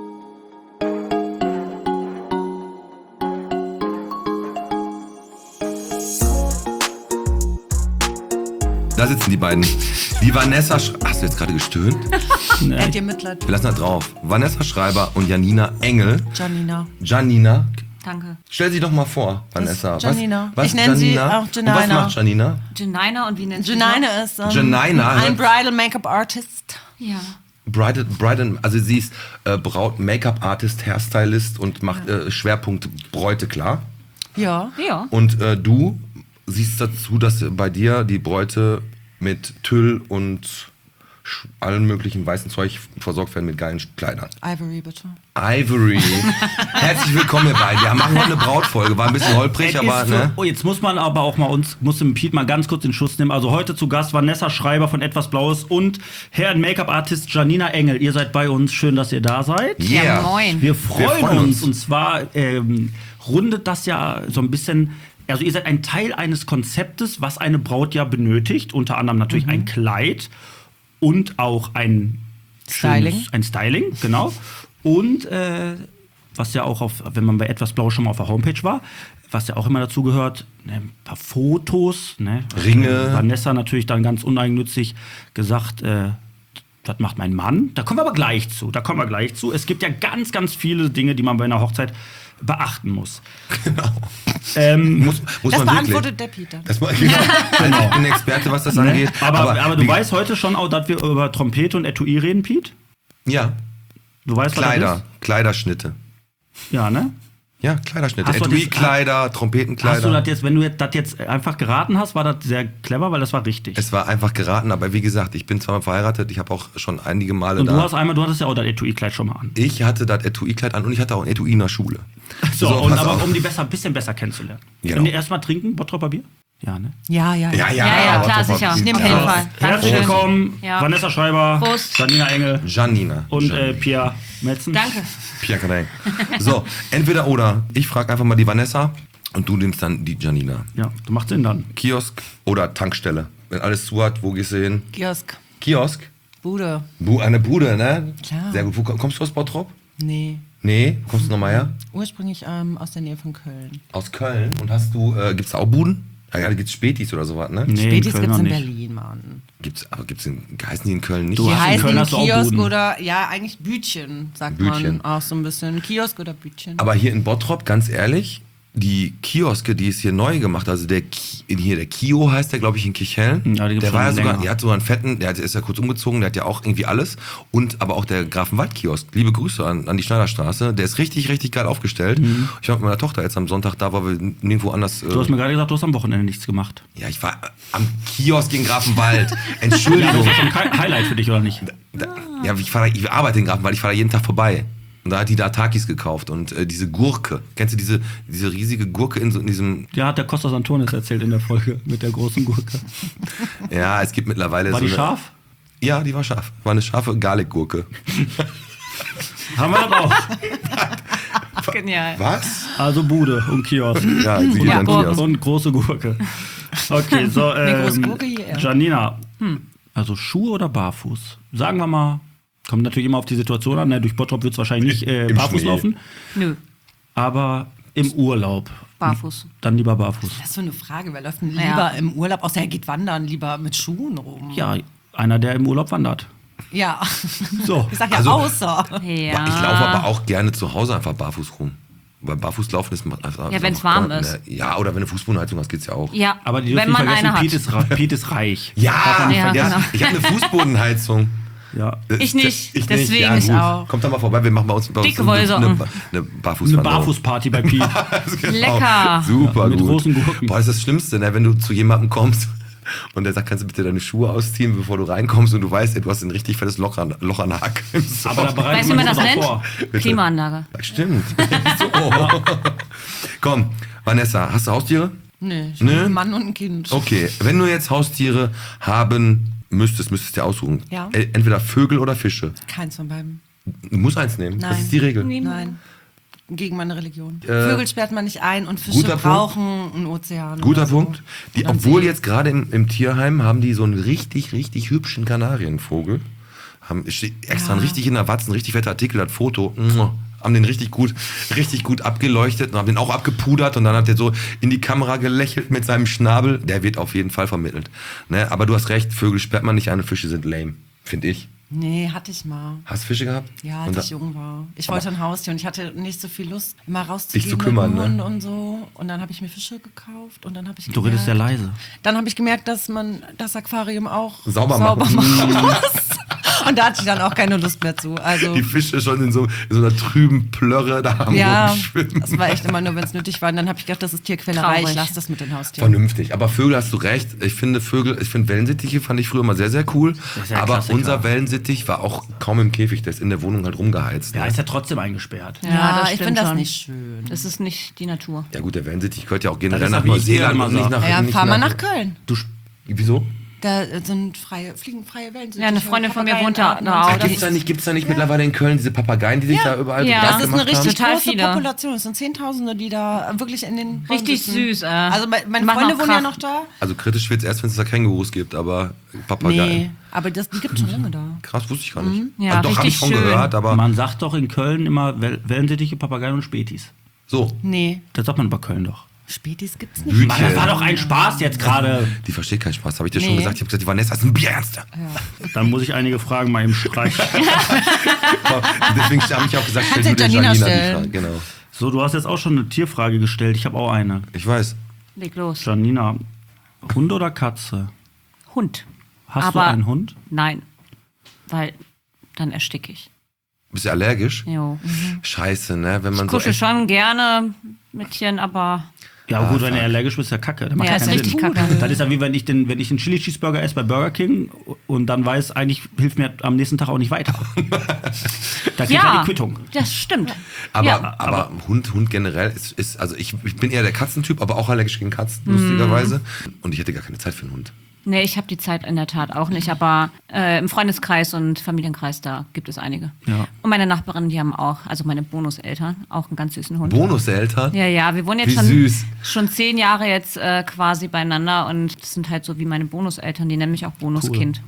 Da sitzen die beiden. Die Vanessa... Hast du jetzt gerade gestöhnt? Hat ihr Mitleid? Wir lassen das drauf. Vanessa Schreiber und Janina Engel. Janina. Danke. Stell sie doch mal vor, Vanessa. Janina. Was Ich nenne sie auch Und was Janina. macht Janina? Janina und wie nennt sie Janina ist Janina, ein Bridal Make-up Artist. Ja. Bridal, also sie ist Braut, Make-up-Artist, Hairstylist und macht Schwerpunkt Bräute klar. Ja. Ja. Und du siehst dazu, dass bei dir die Bräute mit Tüll und allen möglichen weißen Zeug versorgt werden mit geilen Kleidern. Ivory, bitte. Ivory. Herzlich willkommen, ihr beiden. Wir machen heute eine Brautfolge. War ein bisschen holprig, aber ne? Oh, jetzt muss man aber auch mal dem Piet mal ganz kurz den Schuss nehmen. Also heute zu Gast Vanessa Schreiber von Etwas Blaues und Herr Make-up-Artist Janina Engel. Ihr seid bei uns. Schön, dass ihr da seid. Yeah. Ja, moin. Wir freuen uns. Und zwar rundet das ja so ein bisschen. Also ihr seid ein Teil eines Konzeptes, was eine Braut ja benötigt. Unter anderem natürlich ein Kleid und auch ein Styling. Ein Styling, genau. Und was ja auch wenn man bei Etwas Blau schon mal auf der Homepage war, was ja auch immer dazu gehört, ein paar Fotos, ne? Ringe. Vanessa natürlich dann ganz uneigennützig gesagt, das macht mein Mann. Da kommen wir aber gleich zu. Es gibt ja ganz, ganz viele Dinge, die man bei einer Hochzeit beachten muss. Genau. Muss Das man beantwortet wirklich. der Peter. Das war, genau. Ich bin Experte, was das angeht. Aber du weißt heute schon auch, dass wir über Trompete und Etui reden, Piet? Ja, Du weißt, was das ist? Kleiderschnitte. Ja, ne? Ja, Kleiderschnitte. Hast du das- Etui-Kleider, Trompetenkleider. Hast du das jetzt, wenn du das jetzt einfach geraten hast, war das sehr clever, weil das war richtig. Es war einfach geraten, aber wie gesagt, ich bin zweimal verheiratet, ich habe auch schon einige Male Und da. du hattest ja auch das Etui-Kleid schon mal an. Ich hatte das Etui-Kleid an und ich hatte auch ein Etui in der Schule. So, pass aber auf. um die ein bisschen besser kennenzulernen. Genau. Können wir erstmal trinken, Bottropper Bier? Ja, ne? Ja. Ja, klar, aber sicher. Ich nehme Auf jeden Prost. Fall. Herzlich Dankeschön. willkommen, Ja. Vanessa Schreiber, Prost. Janina Engel Janina. und Pierre Metzen. Danke. Pierre Cadet. So, entweder oder. Ich frage einfach mal die Vanessa und du nimmst dann die Janina. Ja, das macht Sinn dann. Kiosk oder Tankstelle? Wenn alles zu hat, wo gehst du hin? Kiosk. Kiosk? Bude. Eine Bude, ne? Klar. Sehr gut. Kommst du aus Bottrop? Nee. Nee, kommst du nochmal her? Ursprünglich aus der Nähe von Köln. Aus Köln. Und hast du, gibt's da auch Buden? Ja, da gibt's Spätis oder sowas, ne? Nee, Spätis Köln gibt's noch in nicht. Berlin, Mann. Heißen die in Köln nicht? Du Die hast in heißen Köln hast du auch Kiosk Buden. oder, ja, eigentlich Bütchen, sagt Bütchen. man auch so ein bisschen. Kiosk oder Bütchen. Aber hier in Bottrop, ganz ehrlich, die Kioske, die ist hier neu gemacht, also der Kio heißt der, glaube ich, in Kirchhellen. Ja, die gibt's der war ja schon sogar, länger. der hat sogar einen fetten, der ist ja kurz umgezogen, der hat ja auch irgendwie alles. Und aber auch der Grafenwald-Kiosk. Liebe Grüße an die Schneiderstraße. Der ist richtig, richtig geil aufgestellt. Ich war mit meiner Tochter jetzt am Sonntag da, weil wir nirgendwo anders. Du hast mir gerade gesagt, du hast am Wochenende nichts gemacht. Ja, ich war am Kiosk in Grafenwald. Ja, das Entschuldigung. ist schon ein Highlight für dich, oder nicht? Ja, ich arbeite in Grafenwald, ich fahre da jeden Tag vorbei. Und da hat die da Takis gekauft und diese Gurke. Kennst du diese riesige Gurke in diesem. Ja, hat der Kostas Antonis erzählt in der Folge mit der großen Gurke. Ja, es gibt mittlerweile War so die eine, scharf? Ja, die war scharf. War eine scharfe Garlic-Gurke. Haben wir das auch. Genial. Was? Also Bude und Kiosk. Ja, sie geht Ja, an Gurken. Kiosk. Und große Gurke. Okay, so, große Gurke hier, ja. Janina, also Schuhe oder barfuß? Sagen wir mal, kommt natürlich immer auf die Situation an, ne? Durch Bottrop wird es wahrscheinlich nicht Im barfuß Schnee. laufen, Nö, aber im Urlaub, barfuß. dann lieber barfuß. Das ist so eine Frage, wer läuft denn Ja. lieber im Urlaub, außer er geht wandern, lieber mit Schuhen rum? Ja, einer, der im Urlaub wandert. Ja. So. Ich sag ja Also- außer. Ja. Ich laufe aber auch gerne zu Hause einfach barfuß rum. Weil barfuß laufen ist. Ja, wenn's warm ist. Ja, oder wenn du Fußbodenheizung hast, geht's ja auch. Ja, Aber die wenn dürfen nicht man eine vergessen, hat. Piet ist reich. Ja, Ja, genau. ich habe eine Fußbodenheizung. Ja. Ich nicht, Ich deswegen ja, ich gut. auch. Kommt da mal vorbei, wir machen bei uns Dicke eine Wollsocken. Eine Barfußwanderung. Barfußparty bei Piet. Genau. Lecker. Super Ja, mit gut. großen Gurken. Boah, das ist das Schlimmste, ne? Wenn du zu jemandem kommst und der sagt, kannst du bitte deine Schuhe ausziehen, bevor du reinkommst und du weißt, ey, du hast ein richtig fettes Loch an der Hacke. Aber da bereitet Weißt du, wie man das sich nennt? vor. Klimaanlage. Stimmt. So. Komm, Vanessa, hast du Haustiere? Nee, ich Nee? bin ein Mann und ein Kind. Okay, wenn du jetzt Haustiere haben müsstest du dir aussuchen. Ja. Entweder Vögel oder Fische. Keins von beiden. Du musst eins nehmen. Das Nein. ist die Regel. Nein. Gegen meine Religion. Vögel sperrt man nicht ein und Fische guter Punkt. brauchen einen Ozean. Guter oder so. Punkt. Oder einen Obwohl See. jetzt gerade im Tierheim haben die so einen richtig, richtig hübschen Kanarienvogel. Steht extra richtig in der Watz, ein richtig fetter Artikel, das Foto. Haben den richtig gut abgeleuchtet und haben den auch abgepudert und dann hat der so in die Kamera gelächelt mit seinem Schnabel. Der wird auf jeden Fall vermittelt. Ne? Aber du hast recht, Vögel sperrt man nicht ein und Fische sind lame, finde ich. Nee, hatte ich mal. Hast du Fische gehabt? Ja, Und als ich jung war. Ich wollte ein Haustier und ich hatte nicht so viel Lust, immer Dich zu rauszugehen kümmern, mit dem ne? Hund und so. Und dann habe ich mir Fische gekauft und dann habe ich Du redest sehr leise. Dann habe ich gemerkt, dass man das Aquarium auch Sauber machen machen. muss. Und da hatte ich dann auch keine Lust mehr zu. Also Die Fische schon in so einer trüben Plörre da am ja, Schwimmen. das war echt immer nur, wenn es nötig war. Und dann habe ich gedacht, das ist Tierquälerei. Traurig. Ich lasse das mit den Haustieren. Vernünftig. Aber Vögel hast du recht. Ich finde Wellensittiche fand ich früher mal sehr, sehr cool. Das ist ja ein Aber Klassiker. unser Wellensittich war auch kaum im Käfig. Der ist in der Wohnung halt rumgeheizt. Ja, Ne? ist ja trotzdem eingesperrt. Ja, ich stimmt finde das schon. nicht schön. Das ist nicht die Natur. Ja gut, der Wellensittich gehört ja auch generell Das ist nach auch, wie ich Neuseeland dir und immer nicht sag. nach... Ja, nicht fahr mal nach Köln. Wieso? Da sind fliegen freie Wellen. Ja, eine Freundin von mir wohnt da auch. Gibt's da nicht mittlerweile in Köln diese Papageien, die sich da überall Ja. bekannt Das Das ist gemacht eine richtig Total große viele. Population. Es sind Zehntausende, die da wirklich in den Bäumen Richtig sitzen. süß. Also meine Die machen Freunde auch wohnen ja Krach. noch da. Also kritisch wird's erst, wenn es da Kängurus gibt, aber Papageien. Nee, aber die gibt es schon lange da. Krass, wusste ich gar nicht. Ja, also doch, habe ich richtig von schön. gehört, aber Man sagt doch in Köln immer Wellensittiche, Papageien und Spätis. so. Nee, Das sagt man bei Köln doch. Spätis gibt's nicht. Hütchen. Mann, das war doch ein Spaß jetzt gerade. Die versteht keinen Spaß, habe ich dir schon Nee. gesagt. Ich habe gesagt, die Vanessa ist ein Bierernster. Dann muss ich einige Fragen mal eben streichen. Deswegen habe ich auch gesagt, stell Kannst mir du den Janina Janina die stellen? Frage. Genau. So, du hast jetzt auch schon eine Tierfrage gestellt. Ich habe auch eine. Ich weiß. Leg los. Janina, Hund oder Katze? Hund. Hast Aber du einen Hund? Nein. Weil dann ersticke ich. Bist du allergisch? Jo. Scheiße, ne? Wenn man Ich so kuschel echt, schon gerne mit Tieren, aber Ja, gut, wenn du allergisch bist, ist ja kacke. Das macht Ja, ja ist keinen richtig Sinn. kacke. Das ist ja wie wenn ich einen Chili Cheeseburger esse bei Burger King und dann weiß, eigentlich hilft mir am nächsten Tag auch nicht weiter. Da krieg ich ja die Quittung. das stimmt. aber, ja. aber Hund generell ist also ich bin eher der Katzentyp, aber auch allergisch gegen Katzen, lustigerweise. Und ich hätte gar keine Zeit für einen Hund. Nee, ich habe die Zeit in der Tat auch nicht, aber im Freundeskreis und Familienkreis, da gibt es einige. Ja. Und meine Nachbarinnen, die haben auch, also meine Bonuseltern, auch einen ganz süßen Hund. Bonuseltern? Ja, ja, wir wohnen Wie jetzt süß. schon 10 Jahre jetzt quasi beieinander und das sind halt so wie meine Bonuseltern, die nennen mich auch Bonuskind.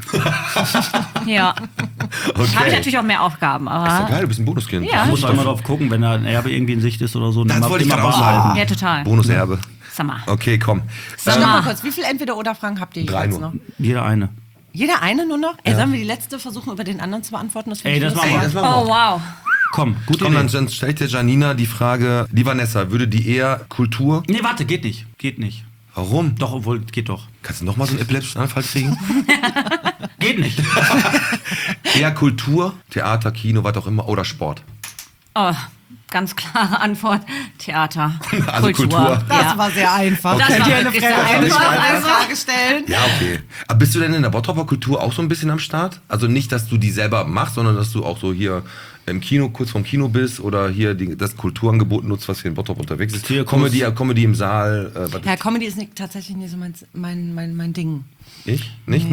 Ja. Okay. Habe ich natürlich auch mehr Aufgaben, Ist doch aber geil, du bist ein Bonuskind. Ja. Du musst immer drauf gucken, wenn da ein Erbe irgendwie in Sicht ist oder so. Das immer- wollte ich immer gerade auch warm sagen. halten. ja, total. Bonuserbe. Sag mal. Okay, komm. Sag mal kurz, wie viel Entweder-Oder-Fragen habt ihr 3 jetzt nur. noch? Jeder eine. Jeder eine nur noch? Ey, sollen wir die letzte versuchen, über den anderen zu beantworten? Das finde Ey, ich das lustig. machen wir. das machen wir. Oh, wow. Komm, gute Komm, Idee. dann stelle ich dir Janina die Frage, die Vanessa, würde die eher Kultur... Nee, warte, geht nicht. Geht nicht. Warum? Doch, obwohl, geht doch. Kannst du nochmal so einen epileptischen Anfall kriegen? Geht nicht. Eher Kultur, Theater, Kino, was auch immer, oder Sport? Oh, ganz klare Antwort. Theater. Also Kultur. Das Ja. war sehr einfach. Das Könnt war ihr eine wirklich Frage, sehr eine einfach. Frage stellen? Ja, okay. Aber bist du denn in der Bottroper Kultur auch so ein bisschen am Start? Also nicht, dass du die selber machst, sondern dass du auch so hier im Kino, kurz vorm Kino bist oder hier das Kulturangebot nutzt, was hier in Bottrop unterwegs ist. Hier, Comedy im Saal. Was Ja, Comedy ist nicht, tatsächlich nicht so mein Ding. ich? Nicht?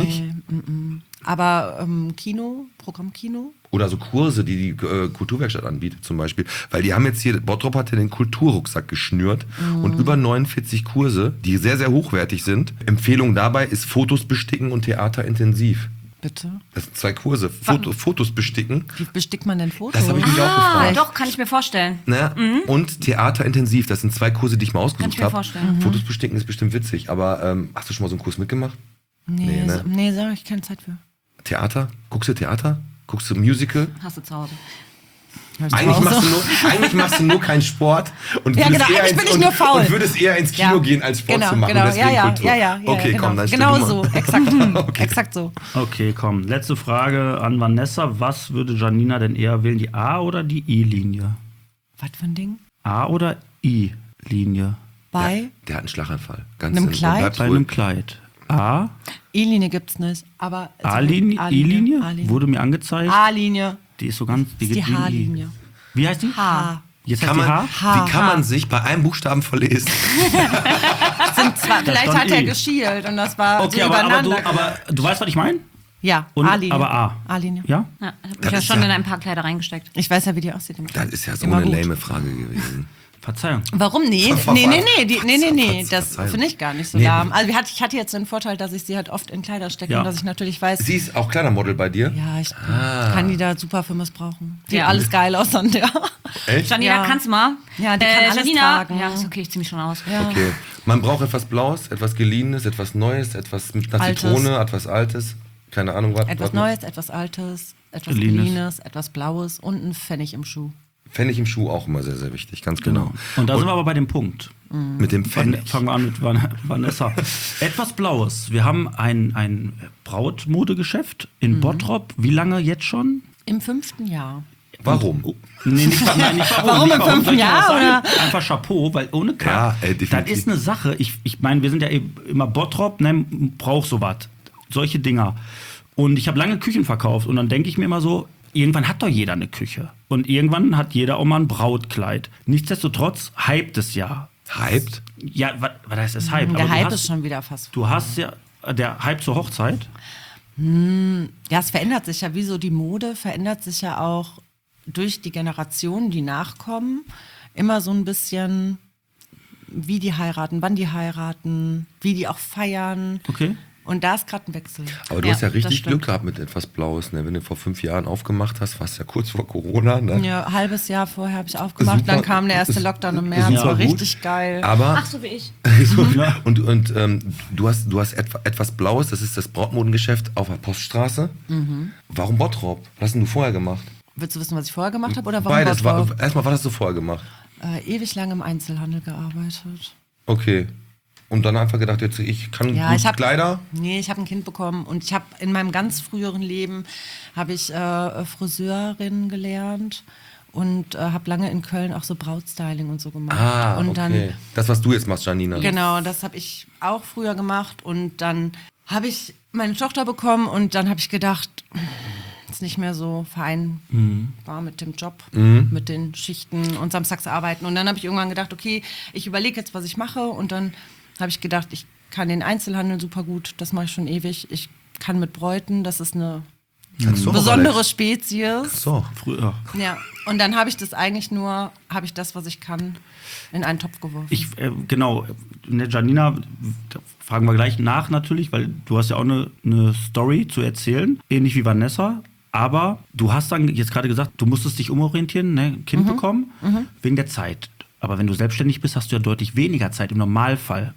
Aber Kino, Programmkino. Oder so Kurse, die Kulturwerkstatt anbietet zum Beispiel. Weil die haben jetzt hier, Bottrop hat ja den Kulturrucksack geschnürt und über 49 Kurse, die sehr, sehr hochwertig sind. Empfehlung dabei ist Fotos besticken und Theater intensiv. Bitte? Das sind 2 Kurse. Fotos besticken. Wie bestickt man denn Fotos? Das habe ich mich auch Ah, gefragt. doch, kann ich mir vorstellen. Ne? Und Theater intensiv. Das sind 2 Kurse, die ich mal Kann ich ausgesucht mir habe. vorstellen. Fotos besticken ist bestimmt witzig. Aber hast du schon mal so einen Kurs mitgemacht? Nee, Nee, ne? nee, da habe ich keine Zeit für. Theater? Guckst du Theater? Guckst du Musical? Hast du zu Hause. Eigentlich machst du nur keinen Sport und Ja, würdest, genau, eher, eigentlich bin ins, ich nur faul. und würdest eher ins Kino Ja. gehen, als Sport Genau, zu machen. genau. Deswegen Ja, Kultur. ja, Okay, genau. komm, dann stell Genau du mal. so, exakt. Okay. Exakt so. Okay, komm. Letzte Frage an Vanessa. Was würde Janina denn eher wählen? Die A- oder die I-Linie? Was für ein Ding? A- oder I-Linie? Bei Der hat einen Schlaganfall. Ganz Einem simpel. Kleid? Bleib Bei ruhig. einem Kleid. A, I-Linie gibt's nicht. Aber A-Linie, I-Linie? Wurde mir angezeigt. A-Linie. Die ist so ganz, die Ist die geht wie I. H-Linie. Wie heißt die? H. Jetzt Kann heißt man, die H? wie kann man sich bei einem Buchstaben verlesen? Vielleicht stand hat er I. geschielt und das war Okay, so aber übereinander. du weißt, was ich meine? Ja, Und- A-Linie. aber A. A-Linie. Ja? Ja, hab mich Das ja ist schon ja- in ein paar Kleider reingesteckt. Ich weiß ja, wie die aussieht. Das ist ja so Immer eine gut. lame Frage gewesen. Verzeihung. Warum? Nee, das Verzeihung. finde ich gar nicht so Nee. lahm. Also ich hatte jetzt den Vorteil, dass ich sie halt oft in Kleider stecke Ja. und dass ich natürlich weiß, Sie ist auch Kleidermodel bei dir? ja, ich kann die da super für missbrauchen. Sieht Ja. alles geil aus an der. Echt? Janina, Ja. kannst du mal? Ja, die kann alles Janina. tragen. Ja, ist okay, ich zieh mich schon aus. Okay. Man braucht etwas Blaues, etwas Geliehenes, etwas Neues, etwas mit einer Altes. Zitrone, etwas Altes. Keine Ahnung, was. Etwas was- Neues, etwas Altes. etwas Leanes. Cleanes, etwas Blaues und ein Pfennig im Schuh. Fände ich im Schuh auch immer sehr, sehr wichtig, ganz genau. Und da sind wir aber bei dem Punkt. Mit dem Pfennig. Fangen wir an mit Vanessa. Etwas Blaues. Wir haben ein Brautmodegeschäft in Bottrop. Wie lange jetzt schon? Im 5. Jahr. Warum? Nee, nicht warum. Warum nicht im 5. Soll ich Jahr, was sagen? oder? Einfach Chapeau, weil ohne Kack, Ja, das definitiv. ist eine Sache. Ich meine, wir sind ja immer Bottrop, ne, braucht sowas. Solche Dinger. Und ich habe lange Küchen verkauft und dann denke ich mir immer so, irgendwann hat doch jeder eine Küche. Und irgendwann hat jeder auch mal ein Brautkleid. Nichtsdestotrotz hypt es ja. Hyped? Ja, was heißt das Hype? Der Aber Hype du hast, ist schon wieder fast. Du hast ja, der Hype zur Hochzeit. Ja, es verändert sich ja, wie so die Mode verändert sich ja auch durch die Generationen, die nachkommen, immer so ein bisschen, wie die heiraten, wann die heiraten, wie die auch feiern. Okay. Und da ist gerade ein Wechsel. Aber du hast ja das richtig stimmt. Glück gehabt mit etwas Blaues, ne? Wenn du vor 5 Jahren aufgemacht hast, warst ja kurz vor Corona, ne? Ja, ein halbes Jahr vorher habe ich aufgemacht, Super. dann kam der erste Lockdown im März, Super war gut. richtig geil. Aber Ach, so wie ich. und du hast etwas Blaues, das ist das Brautmodengeschäft auf der Poststraße. Warum Bottrop? Was hast denn du vorher gemacht? Willst du wissen, was ich vorher gemacht habe oder warum Beides. Bottrop? Erstmal, was hast du vorher gemacht? Ewig lang im Einzelhandel gearbeitet. Okay. Und dann einfach gedacht, jetzt ich kann Ja, gut ich hab- Kleider. Nee, ich habe ein Kind bekommen und ich habe in meinem ganz früheren Leben habe ich Friseurin gelernt und habe lange in Köln auch so Brautstyling und so gemacht. Ah, und okay. dann Das, was du jetzt machst, Janina. genau, das habe ich auch früher gemacht und dann habe ich meine Tochter bekommen und dann habe ich gedacht, ist nicht mehr so vereinbar mit dem Job, mit den Schichten und samstags arbeiten. Und dann habe ich irgendwann gedacht, okay, ich überlege jetzt, was ich mache. Und dann habe ich gedacht, ich kann den Einzelhandel super gut, das mache ich schon ewig. Ich kann mit Bräuten, das ist eine So, besondere Alex. Spezies. So. Früher. Ja, und dann habe ich das eigentlich nur, habe ich das, was ich kann, in einen Topf geworfen. Genau, ne, Janina, da fragen wir gleich nach natürlich, weil du hast ja auch eine Story zu erzählen, ähnlich wie Vanessa. Aber du hast dann jetzt gerade gesagt, du musstest dich umorientieren, ne, Kind bekommen, wegen der Zeit. Aber wenn du selbstständig bist, hast du ja deutlich weniger Zeit im Normalfall.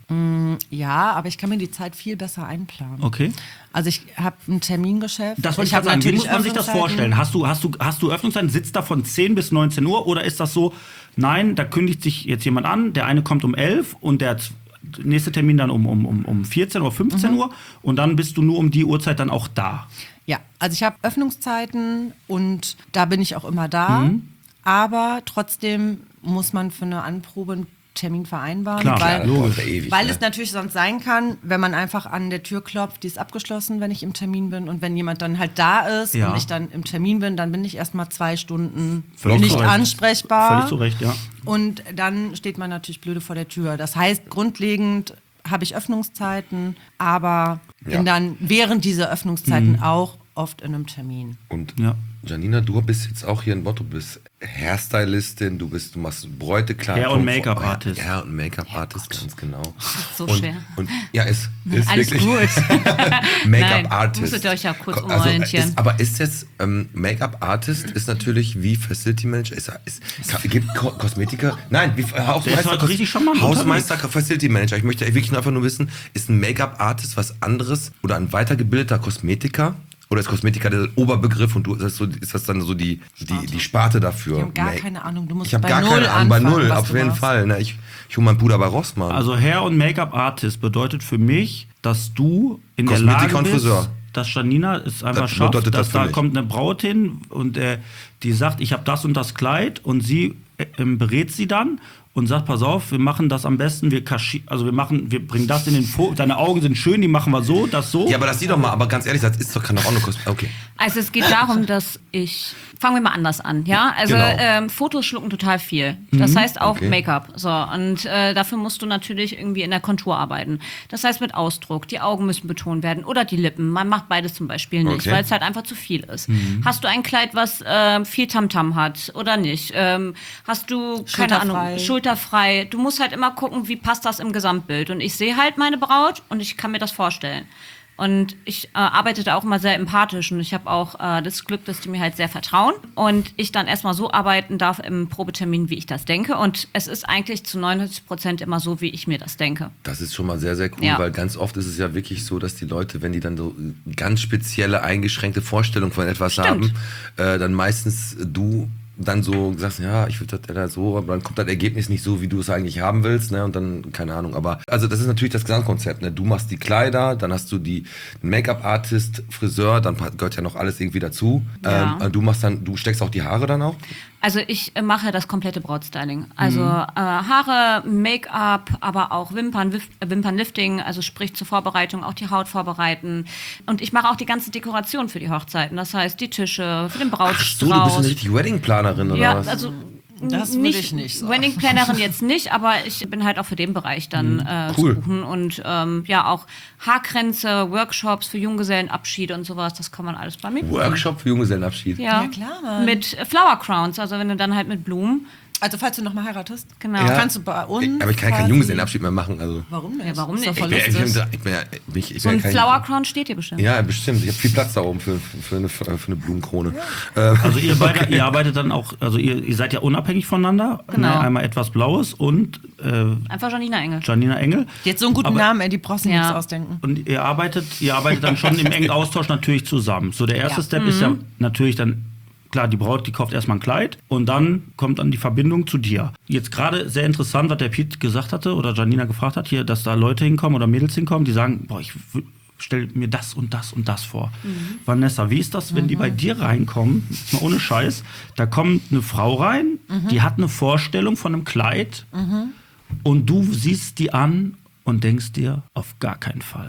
Ja, aber ich kann mir die Zeit viel besser einplanen. Okay. Also ich habe ein Termingeschäft. Das wollte ich habe gerade sagen. Wie muss man sich das Öffnungszeiten. vorstellen? Hast du Öffnungszeiten, sitzt da von 10 bis 19 Uhr oder ist das so, nein, da kündigt sich jetzt jemand an, der eine kommt um 11 und der nächste Termin dann um 14 oder 15 Uhr und dann bist du nur um die Uhrzeit dann auch da? Ja, also ich habe Öffnungszeiten und da bin ich auch immer da. Aber trotzdem muss man für eine Anprobe einen Termin vereinbaren. Klar, weil logisch. Ewig, weil ne? es natürlich sonst sein kann, wenn man einfach an der Tür klopft, die ist abgeschlossen, wenn ich im Termin bin. Und wenn jemand dann halt da ist Ja. und ich dann im Termin bin, dann bin ich erstmal 2 Stunden Völlig nicht zu Recht. ansprechbar. Völlig zu Recht, ja. Und dann steht man natürlich blöde vor der Tür. Das heißt, grundlegend habe ich Öffnungszeiten, aber Ja. bin dann während dieser Öffnungszeiten auch oft in einem Termin. Und Ja. Janina, du bist jetzt auch hier in Bottrop, du bist Hairstylistin, du machst Bräutekleid. Hair- und Make-up-Artist. Hair- und Make-up-Artist, ganz genau. So und, schwer. Und, ja, ist Alles wirklich gut. Make-up-Artist. Musstet ihr euch ja kurz Also, umorientieren. aber ist jetzt Make-up-Artist ist natürlich wie Facility Manager, gibt Kosmetiker, nein, wie Hausmeister, heute richtig charmant Hausmeister, Facility Manager. Ich möchte wirklich nur einfach nur wissen, ist ein Make-up-Artist was anderes oder ein weitergebildeter Kosmetiker? Oder ist Kosmetiker der Oberbegriff und ist das dann so die Sparte dafür? Ich habe gar Nee. keine Ahnung. Du musst Ich habe bei gar Null keine Ahnung, bei anfangen, Null, was auf du jeden machst. Fall. Ne? Ich hole meinen Puder bei Rossmann. Also Hair- und Make-up-Artist bedeutet für mich, dass du in der Kosmetiker Lage und bist, Friseur. dass Janina es einfach Das schafft, bedeutet das dass für da mich. kommt eine Braut hin und die sagt, ich habe das und das Kleid und sie berät sie dann und sagt, pass auf, wir machen das am besten, wir bringen das in den Fokus, deine Augen sind schön, die machen wir so, das so. Ja, aber das sieht doch mal, aber ganz ehrlich, das kann doch auch eine Kosmetik. Okay. Also es geht darum, dass fangen wir mal anders an, ja? Also Genau. Fotos schlucken total viel. Das heißt auch Okay. Make-up. So, und dafür musst du natürlich irgendwie in der Kontur arbeiten. Das heißt mit Ausdruck, die Augen müssen betont werden oder die Lippen. Man macht beides zum Beispiel nicht, Okay. weil es halt einfach zu viel ist. Hast du ein Kleid, was viel Tamtam hat oder nicht? Hast du, keine Ahnung, schulterfrei. Du musst halt immer gucken, wie passt das im Gesamtbild. Und ich sehe halt meine Braut und ich kann mir das vorstellen. Und ich arbeite da auch immer sehr empathisch und ich habe auch das Glück, dass die mir halt sehr vertrauen und ich dann erstmal so arbeiten darf im Probetermin, wie ich das denke. Und es ist eigentlich zu 99% immer so, wie ich mir das denke. Das ist schon mal sehr, sehr cool, Ja. weil ganz oft ist es ja wirklich so, dass die Leute, wenn die dann so ganz spezielle, eingeschränkte Vorstellungen von etwas haben, dann meistens du dann so sagst, ja, ich würde das so, aber dann kommt das Ergebnis nicht so, wie du es eigentlich haben willst, ne? Und dann, keine Ahnung. Aber also das ist natürlich das Gesamtkonzept, ne? Du machst die Kleider, dann hast du den Make-up-Artist, Friseur, dann gehört ja noch alles irgendwie dazu. Ja. Du steckst auch die Haare dann auch? Also ich mache das komplette Brautstyling. Also Haare, Make-up, aber auch Wimpernlifting, also sprich zur Vorbereitung, auch die Haut vorbereiten. Und ich mache auch die ganze Dekoration für die Hochzeiten. Das heißt, die Tische, für den Brautstrauß. Ach so, du bist eine richtige Wedding-Planerin oder ja, was? also Das würde ich nicht sagen. Wedding-Plannerin jetzt nicht, aber ich bin halt auch für den Bereich dann Cool. zu buchen. Und ja, auch Haarkränze, Workshops für Junggesellenabschiede und sowas, das kann man alles bei mir buchen. Workshop für Junggesellenabschied. Ja, Ja, klar, Mann. mit Flower Crowns, also wenn du dann halt mit Blumen. Also falls du nochmal heiratest, Genau. Ja. kannst du bei uns. Aber ich kann ja keinen quasi- Junggesellenabschied mehr machen. Also. Warum nicht? Ja, warum Ist doch nicht? voll Ich lustig. bin So ein kein- Flower Crown steht dir bestimmt. Ja, bestimmt. Ich habe viel Platz da oben für eine Blumenkrone. Also ihr beide, ihr arbeitet dann auch, also ihr seid ja unabhängig voneinander. Genau. Ne? Einmal etwas Blaues und Einfach Janina Engel. Janina Engel. Die hat so einen guten Aber- Namen, ey, die brauchst du Ja. nichts ausdenken. Und ihr arbeitet dann schon im engen Austausch natürlich zusammen. So der erste Ja. Step ist ja natürlich dann, klar, die Braut, die kauft erstmal ein Kleid und dann kommt dann die Verbindung zu dir. Jetzt gerade sehr interessant, was der Piet gesagt hatte oder Janina gefragt hat, hier, dass da Leute hinkommen oder Mädels hinkommen, die sagen, boah, ich stelle mir das und das und das vor. Vanessa, wie ist das, wenn die bei dir reinkommen, jetzt mal ohne Scheiß, da kommt eine Frau rein, die hat eine Vorstellung von einem Kleid und du siehst die an und denkst dir, auf gar keinen Fall.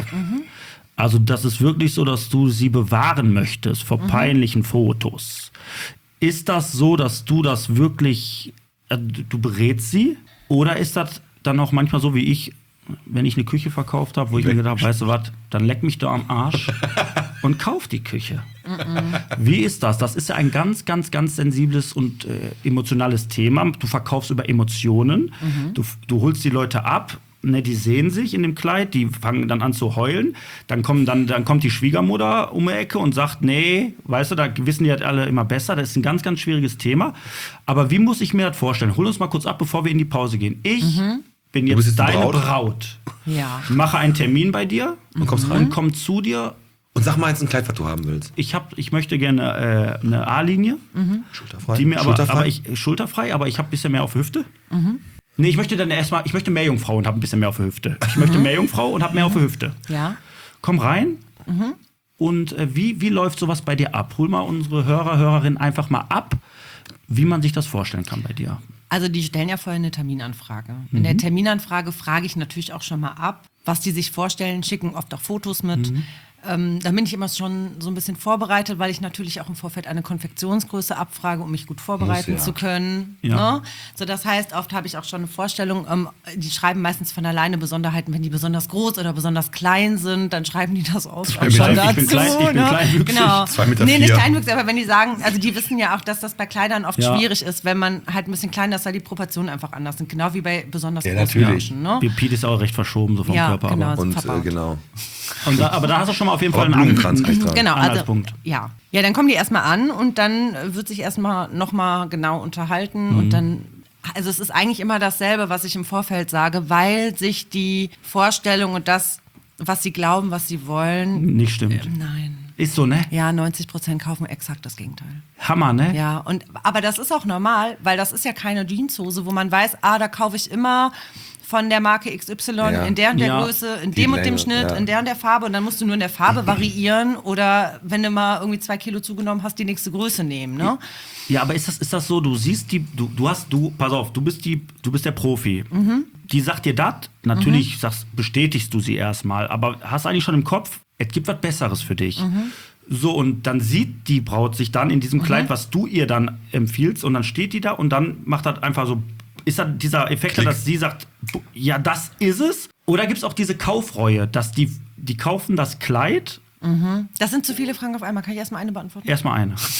Also das ist wirklich so, dass du sie bewahren möchtest vor peinlichen Fotos. Ist das so, dass du das wirklich, du berätst sie? Oder ist das dann auch manchmal so wie ich, wenn ich eine Küche verkauft habe, wo ich mir gedacht habe, weißt du was, dann leck mich da am Arsch und kauf die Küche. Wie ist das? Das ist ja ein ganz, ganz, ganz sensibles und emotionales Thema. Du verkaufst über Emotionen, du holst die Leute ab. Ne, die sehen sich in dem Kleid, die fangen dann an zu heulen. Dann kommt die Schwiegermutter um die Ecke und sagt, nee, weißt du, da wissen die halt alle immer besser. Das ist ein ganz, ganz schwieriges Thema. Aber wie muss ich mir das vorstellen? Hol uns mal kurz ab, bevor wir in die Pause gehen. Ich bin bist jetzt jetzt deine Braut? Braut. Ja. Mache einen Termin bei dir Und kommst rein und komm zu dir. und sag mal jetzt ein Kleid, was du haben willst. Ich möchte gerne eine A-Linie. Schulterfrei. Die mir Schulterfrei? schulterfrei, aber ich habe ein bisschen mehr auf der Hüfte. Nee, ich möchte Meerjungfrau und habe ein bisschen mehr auf der Hüfte. Ich möchte Meerjungfrau und habe mehr auf der Hüfte. Ja. Komm rein. Und wie läuft sowas bei dir ab? Hol mal unsere Hörerinnen einfach mal ab, wie man sich das vorstellen kann bei dir. Also die stellen ja vorher eine Terminanfrage. In der Terminanfrage frage ich natürlich auch schon mal ab, was die sich vorstellen, schicken oft auch Fotos mit. Da bin ich immer schon so ein bisschen vorbereitet, weil ich natürlich auch im Vorfeld eine Konfektionsgröße abfrage, um mich gut vorbereiten Muss ja. zu können. Ja. Ne? So, das heißt, oft habe ich auch schon eine Vorstellung, die schreiben meistens von alleine Besonderheiten, wenn die besonders groß oder besonders klein sind, dann schreiben die das aus. Ich bin kleinwüchsig. Genau. 2,4 Meter. Nee, nicht kleinwüchsig, aber wenn die sagen, also die wissen ja auch, dass das bei Kleidern oft Ja. schwierig ist, wenn man halt ein bisschen kleiner ist, weil die Proportionen einfach anders sind. Genau wie bei besonders Ja, großen natürlich. Menschen. Ne? Piet ist auch recht verschoben so vom Ja, Körper. genau. Aber, Und verbaut. genau. aber da hast du schon mal auf jeden Aber Fall einen Blumenkranz kann ich tragen. Genau, also, Anhaltspunkt. ja, dann kommen die erstmal an und dann wird sich erstmal nochmal genau unterhalten und dann, also es ist eigentlich immer dasselbe, was ich im Vorfeld sage, weil sich die Vorstellung und das, was sie glauben, was sie wollen, Nicht stimmt. nein. Ist so, ne? Ja, 90% kaufen exakt das Gegenteil. Hammer, ne? Ja, aber das ist auch normal, weil das ist ja keine Jeanshose, wo man weiß, da kaufe ich immer von der Marke XY Ja. in der und der Ja. Größe, in Die dem und dem Länge, Schnitt, ja. in der und der Farbe und dann musst du nur in der Farbe variieren oder wenn du mal irgendwie 2 Kilo zugenommen hast, die nächste Größe nehmen, ne? Ja, aber ist das so, du siehst pass auf, du bist der Profi. Die sagt dir das, natürlich bestätigst du sie erstmal, aber hast eigentlich schon im Kopf, es gibt was Besseres für dich. So, und dann sieht die Braut sich dann in diesem Kleid, was du ihr dann empfiehlst, und dann steht die da und dann macht das einfach so, ist da dieser Effekt, Klick. dass sie sagt, ja, das ist es? Oder gibt es auch diese Kaufreue, dass die kaufen das Kleid, Das sind zu viele Fragen auf einmal. Kann ich erstmal eine beantworten? erstmal eine.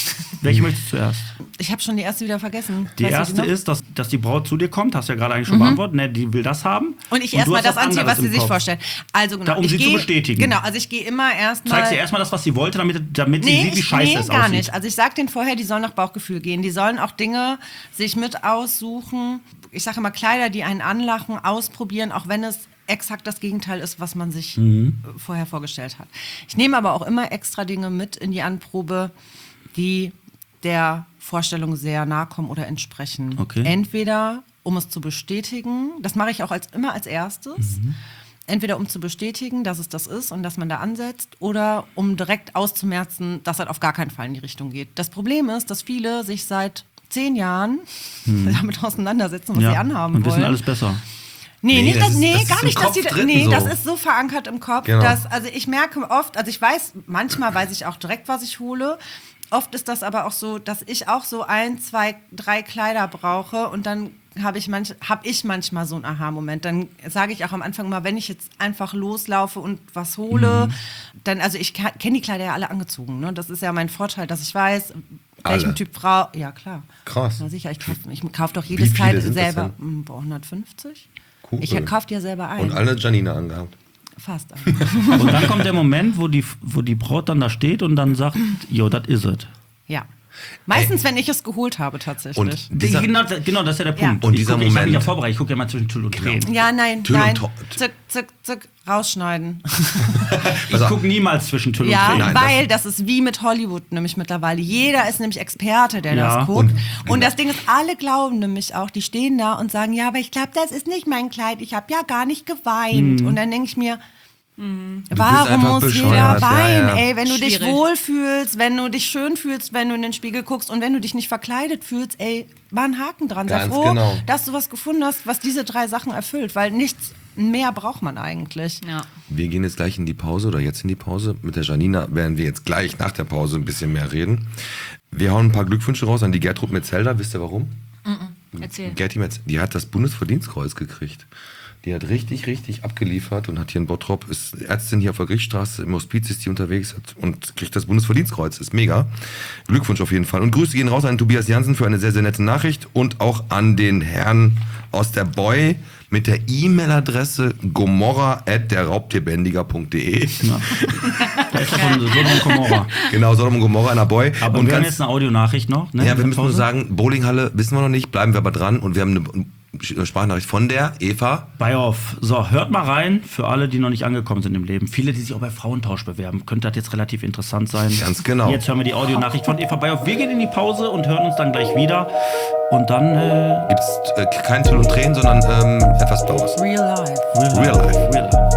Welche möchtest du zuerst? Ich habe schon die erste wieder vergessen. Die Weißt du erste noch? ist, dass die Braut zu dir kommt, hast du ja gerade eigentlich schon beantwortet, ne, die will das haben. Und ich du erstmal hast das was anziehe, was anderes sie im sich Kopf. vorstellt. Also genau. Um sie zu bestätigen. Genau, also ich gehe immer erstmal. Zeigst dir erstmal das, was sie wollte, damit sie sieht, wie scheiße es gar aussieht. nicht. Also ich sag denen vorher, die sollen nach Bauchgefühl gehen. Die sollen auch Dinge sich mit aussuchen. Ich sage immer Kleider, die einen anlachen, ausprobieren, auch wenn es exakt das Gegenteil ist, was man sich vorher vorgestellt hat. Ich nehme aber auch immer extra Dinge mit in die Anprobe, die der Vorstellung sehr nahe kommen oder entsprechen. Okay. Entweder, um es zu bestätigen, das mache ich auch immer als erstes, entweder um zu bestätigen, dass es das ist und dass man da ansetzt, oder um direkt auszumerzen, dass das auf gar keinen Fall in die Richtung geht. Das Problem ist, dass viele sich seit 10 Jahren damit auseinandersetzen, was sie anhaben und wollen. wissen alles besser. Nee, das ist gar im nicht, dass Kopf die, drin so. das ist so verankert im Kopf, Genau. dass, also ich merke oft, also ich weiß, manchmal weiß ich auch direkt, was ich hole. Oft ist das aber auch so, dass ich auch so 1, 2, 3 Kleider brauche und dann habe ich manchmal so einen Aha-Moment. Dann sage ich auch am Anfang mal, wenn ich jetzt einfach loslaufe und was hole, dann, also ich kenne die Kleider ja alle angezogen. Ne? Das ist ja mein Vorteil, dass ich weiß, welchen Alle? Typ Frau. Ja, klar. Krass. Na sicher, ich kauf doch Wie jedes viele Kleid sind das selber. 150? Cool. Ich kaufe dir selber ein. Und alle Janina angehabt. Fast. Und dann kommt der Moment, wo die Braut dann da steht und dann sagt, jo, das is it. Ja. Meistens, wenn ich es geholt habe, tatsächlich. Und dieser, Genau, das ist ja der Punkt. Und Ich dieser habe mich ja Moment. vorbereitet, ich gucke ja mal zwischen Tüll und Tränen. ja, nein, Tüll und nein. To- Zück, rausschneiden. Ich gucke niemals zwischen Tüll und Ja, Tränen. Nein, weil das ist wie mit Hollywood nämlich mittlerweile. Jeder ist nämlich Experte, der Ja. das guckt. Und- Und das Ding ist, alle glauben nämlich auch, die stehen da und sagen, ja, aber ich glaube, das ist nicht mein Kleid. Ich habe ja gar nicht geweint. Und dann denke ich mir, warum einfach muss jeder bescheuert. weinen? Ja, ja. Ey, wenn du dich Schwierig. wohlfühlst, wenn du dich schön fühlst, wenn du in den Spiegel guckst und wenn du dich nicht verkleidet fühlst, ey, war ein Haken dran. Sei Ganz froh, genau. dass du was gefunden hast, was diese 3 Sachen erfüllt, weil nichts mehr braucht man eigentlich. Ja. Wir gehen jetzt gleich in die Pause oder jetzt in die Pause. Mit der Janina werden wir jetzt gleich nach der Pause ein bisschen mehr reden. Wir hauen ein paar Glückwünsche raus an die Gertrud Metzelder. Wisst ihr warum? Erzähl. Gerti Metz, die hat das Bundesverdienstkreuz gekriegt. Die hat richtig, richtig abgeliefert und hat hier in Bottrop, ist Ärztin hier auf der Griechstraße, im Hospiz ist die unterwegs und kriegt das Bundesverdienstkreuz. Ist mega. Glückwunsch auf jeden Fall. Und Grüße gehen raus an Tobias Jansen für eine sehr, sehr nette Nachricht und auch an den Herrn aus der Boy mit der E-Mail-Adresse gomorra@derraubtierbändiger.de. Ja. Der ist ja von Sodom und Gomorra. Genau, Sodom und Gomorra in der Boy. Aber und wir haben jetzt eine Audionachricht noch. Ne, ja, in wir der müssen nur Pause. sagen, Bowlinghalle wissen wir noch nicht, bleiben wir aber dran und wir haben eine Sprachnachricht von der Eva. Beihoff. So, hört mal rein für alle, die noch nicht angekommen sind im Leben. Viele, die sich auch bei Frauentausch bewerben. Könnte das jetzt relativ interessant sein. Ganz genau. Jetzt hören wir die Audionachricht von Eva Beihoff. Wir gehen in die Pause und hören uns dann gleich wieder. Und dann Gibt es kein Tüll und Tränen, sondern etwas Blaues. Real life. Real life. Real life.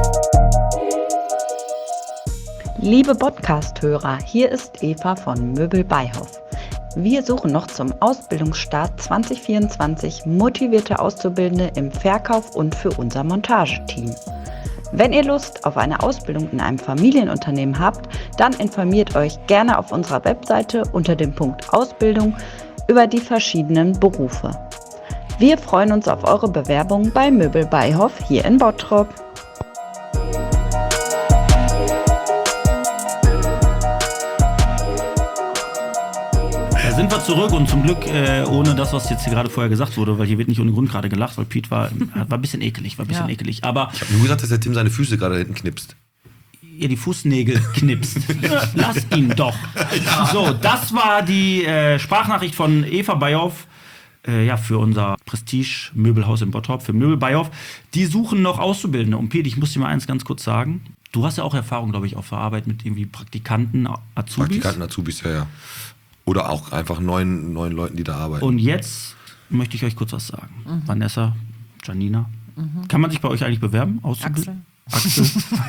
Liebe Podcast-Hörer, hier ist Eva von Möbel Beihoff. Wir suchen noch zum Ausbildungsstart 2024 motivierte Auszubildende im Verkauf und für unser Montageteam. Wenn ihr Lust auf eine Ausbildung in einem Familienunternehmen habt, dann informiert euch gerne auf unserer Webseite unter dem Punkt Ausbildung über die verschiedenen Berufe. Wir freuen uns auf eure Bewerbung bei Möbel Beihoff hier in Bottrop. Da sind wir zurück und zum Glück ohne das, was jetzt hier gerade vorher gesagt wurde, weil hier wird nicht ohne Grund gerade gelacht, weil Pete war ein bisschen ekelig, ekelig. Aber Ich habe nur gesagt, dass der Tim seine Füße gerade hinten knipst. ihr die Fußnägel knipst. Lass ihn doch. So, das war die Sprachnachricht von Eva Beihoff. Für unser Prestige-Möbelhaus in Bottrop, für Möbel Beihoff. Die suchen noch Auszubildende. Und Pete, ich muss dir mal eins ganz kurz sagen. Du hast ja auch Erfahrung, glaube ich, auf der Arbeit mit irgendwie Praktikanten, Azubis. Praktikanten, Azubis, ja. Oder auch einfach neuen Leuten, die da arbeiten. Und jetzt möchte ich euch kurz was sagen. Vanessa, Janina. Kann man sich bei euch eigentlich bewerben? Auszubilden? Axel.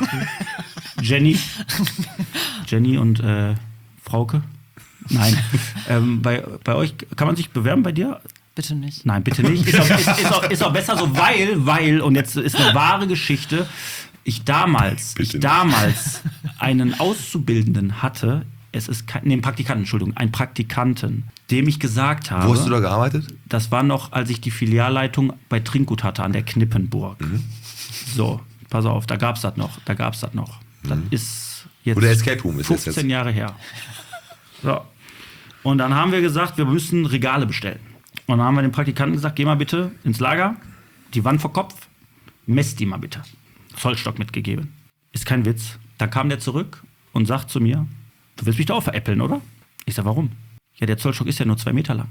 Jenny und Frauke. Nein. Bei euch, kann man sich bewerben bei dir? Bitte nicht. Nein, bitte nicht. Ist auch besser so, weil, und jetzt ist eine wahre Geschichte, ich damals einen Auszubildenden hatte, einen Praktikanten, dem ich gesagt habe. Wo hast du da gearbeitet? Das war noch, als ich die Filialleitung bei Trinkgut hatte an der Knippenburg. So, pass auf, da gab's das noch. Das ist jetzt Wo der Escape Room ist 15 jetzt. Jahre her. So. Und dann haben wir gesagt, wir müssen Regale bestellen. Und dann haben wir dem Praktikanten gesagt, geh mal bitte ins Lager, die Wand vor Kopf, mess die mal bitte. Zollstock mitgegeben. Ist kein Witz. Da kam der zurück und sagt zu mir, du willst mich doch auch veräppeln, oder? Ich sag, warum? Ja, der Zollstock ist ja nur 2 Meter lang.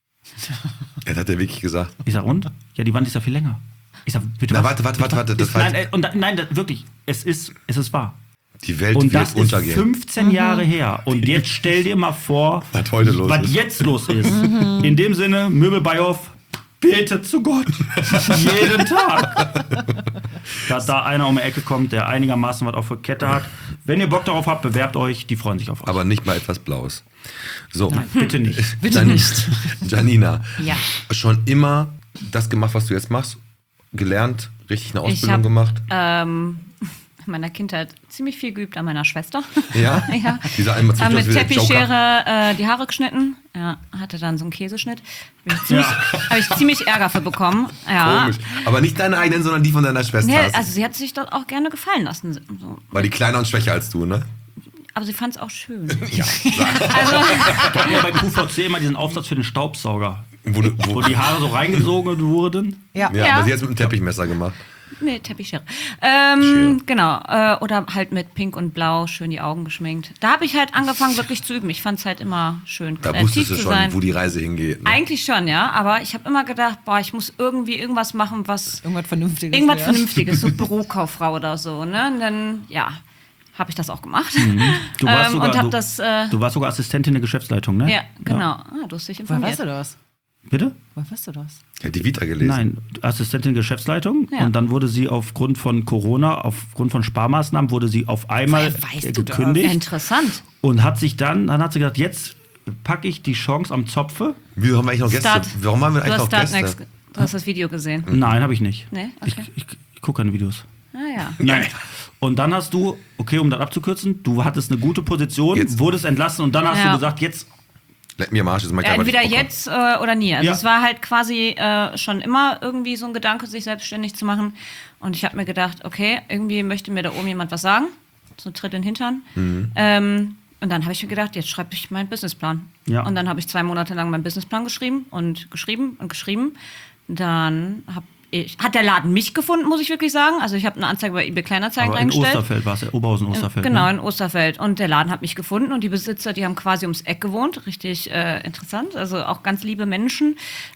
Das hat er wirklich gesagt. Ich sag, und? Ja, die Wand ist ja viel länger. Ich sag, bitte Na, was? warte. Das war Nein, wirklich, es ist wahr. die Welt Und wird das ist untergehen. 15 Jahre her. Und jetzt stell dir mal vor, Was heute los was ist. jetzt los ist. In dem Sinne, Möbel Beihoff, betet zu Gott. Jeden Tag. Dass da einer um die Ecke kommt, der einigermaßen was auf der Kette hat. Wenn ihr Bock darauf habt, bewerbt euch. Die freuen sich auf euch. Aber nicht mal etwas Blaues. So. Nein, bitte nicht. Bitte nicht. Janina, Ja. schon immer das gemacht, was du jetzt machst? Gelernt, richtig eine Ausbildung hab, gemacht? In meiner Kindheit ziemlich viel geübt an meiner Schwester. Ja? Ja. Dieser einmal zum Mit Schluss wieder Joker. Teppichschere die Haare geschnitten. Ja, hatte dann so einen Käseschnitt. Habe ich ziemlich Ärger für bekommen. Ja. Komisch. Aber nicht deine eigenen, sondern die von deiner Schwester. Nee, also sie hat sich das auch gerne gefallen lassen. So. War die kleiner und schwächer als du, ne? Aber sie fand es auch schön. Ja. Wir hatten ja bei QVC immer diesen Aufsatz für den Staubsauger. Wo die Haare so reingesogen wurden. Ja. Ja, Ja. aber sie hat es mit einem Teppichmesser gemacht. Nee, Teppichschere. Genau. Oder halt mit Pink und Blau schön die Augen geschminkt. Da habe ich halt angefangen, wirklich zu üben. Ich fand es halt immer schön, Da kreativ wusstest du zu schon, sein. wo die Reise hingeht. Ne? Eigentlich schon, ja. Aber ich habe immer gedacht, boah, ich muss irgendwie irgendwas machen, was Irgendwas Vernünftiges. irgendwas ja. Vernünftiges, so Bürokauffrau oder so. Ne? Und dann, ja, habe ich das auch gemacht. Du warst, sogar, und habe du, das, du warst sogar Assistentin der Geschäftsleitung, ne? ja, genau. Ah, du hast dich Woher informiert. weißt du das? Bitte? Woher weißt du das? Hat die Vita gelesen? Nein, Assistentin Geschäftsleitung. Ja. Und dann wurde sie aufgrund von Corona, aufgrund von Sparmaßnahmen, wurde sie auf einmal Woher weißt du das? gekündigt. Interessant. Und hat sich dann hat sie gesagt, jetzt packe ich die Chance am Zopfe. Wie haben wir eigentlich noch Gäste? Start. Warum haben wir Du eigentlich hast noch Gäste? Startnext, du hast das Video gesehen. Nein, habe ich nicht. Nee? Okay. Ich gucke keine Videos. Ah ja. Nein. Und dann hast du, okay, um das abzukürzen, du hattest eine gute Position, Jetzt. wurdest entlassen und dann hast Ja. du gesagt, jetzt Leck mir am Arsch, jetzt mach ich Ja, aber entweder nicht Bock jetzt oder nie. Also Ja. es war halt quasi schon immer irgendwie so ein Gedanke, sich selbstständig zu machen. Und ich habe mir gedacht, okay, irgendwie möchte mir da oben jemand was sagen. So ein Tritt in den Hintern. Und dann habe ich mir gedacht, jetzt schreibe ich meinen Businessplan. Ja. Und dann habe ich 2 Monate lang meinen Businessplan geschrieben. Dann hat der Laden mich gefunden, muss ich wirklich sagen. Also ich habe eine Anzeige bei eBay Kleinanzeigen aber in reingestellt. Osterfeld war es, Oberhausen-Osterfeld. Genau, ne? in Osterfeld. Und der Laden hat mich gefunden und die Besitzer, die haben quasi ums Eck gewohnt. Richtig interessant. Also auch ganz liebe Menschen.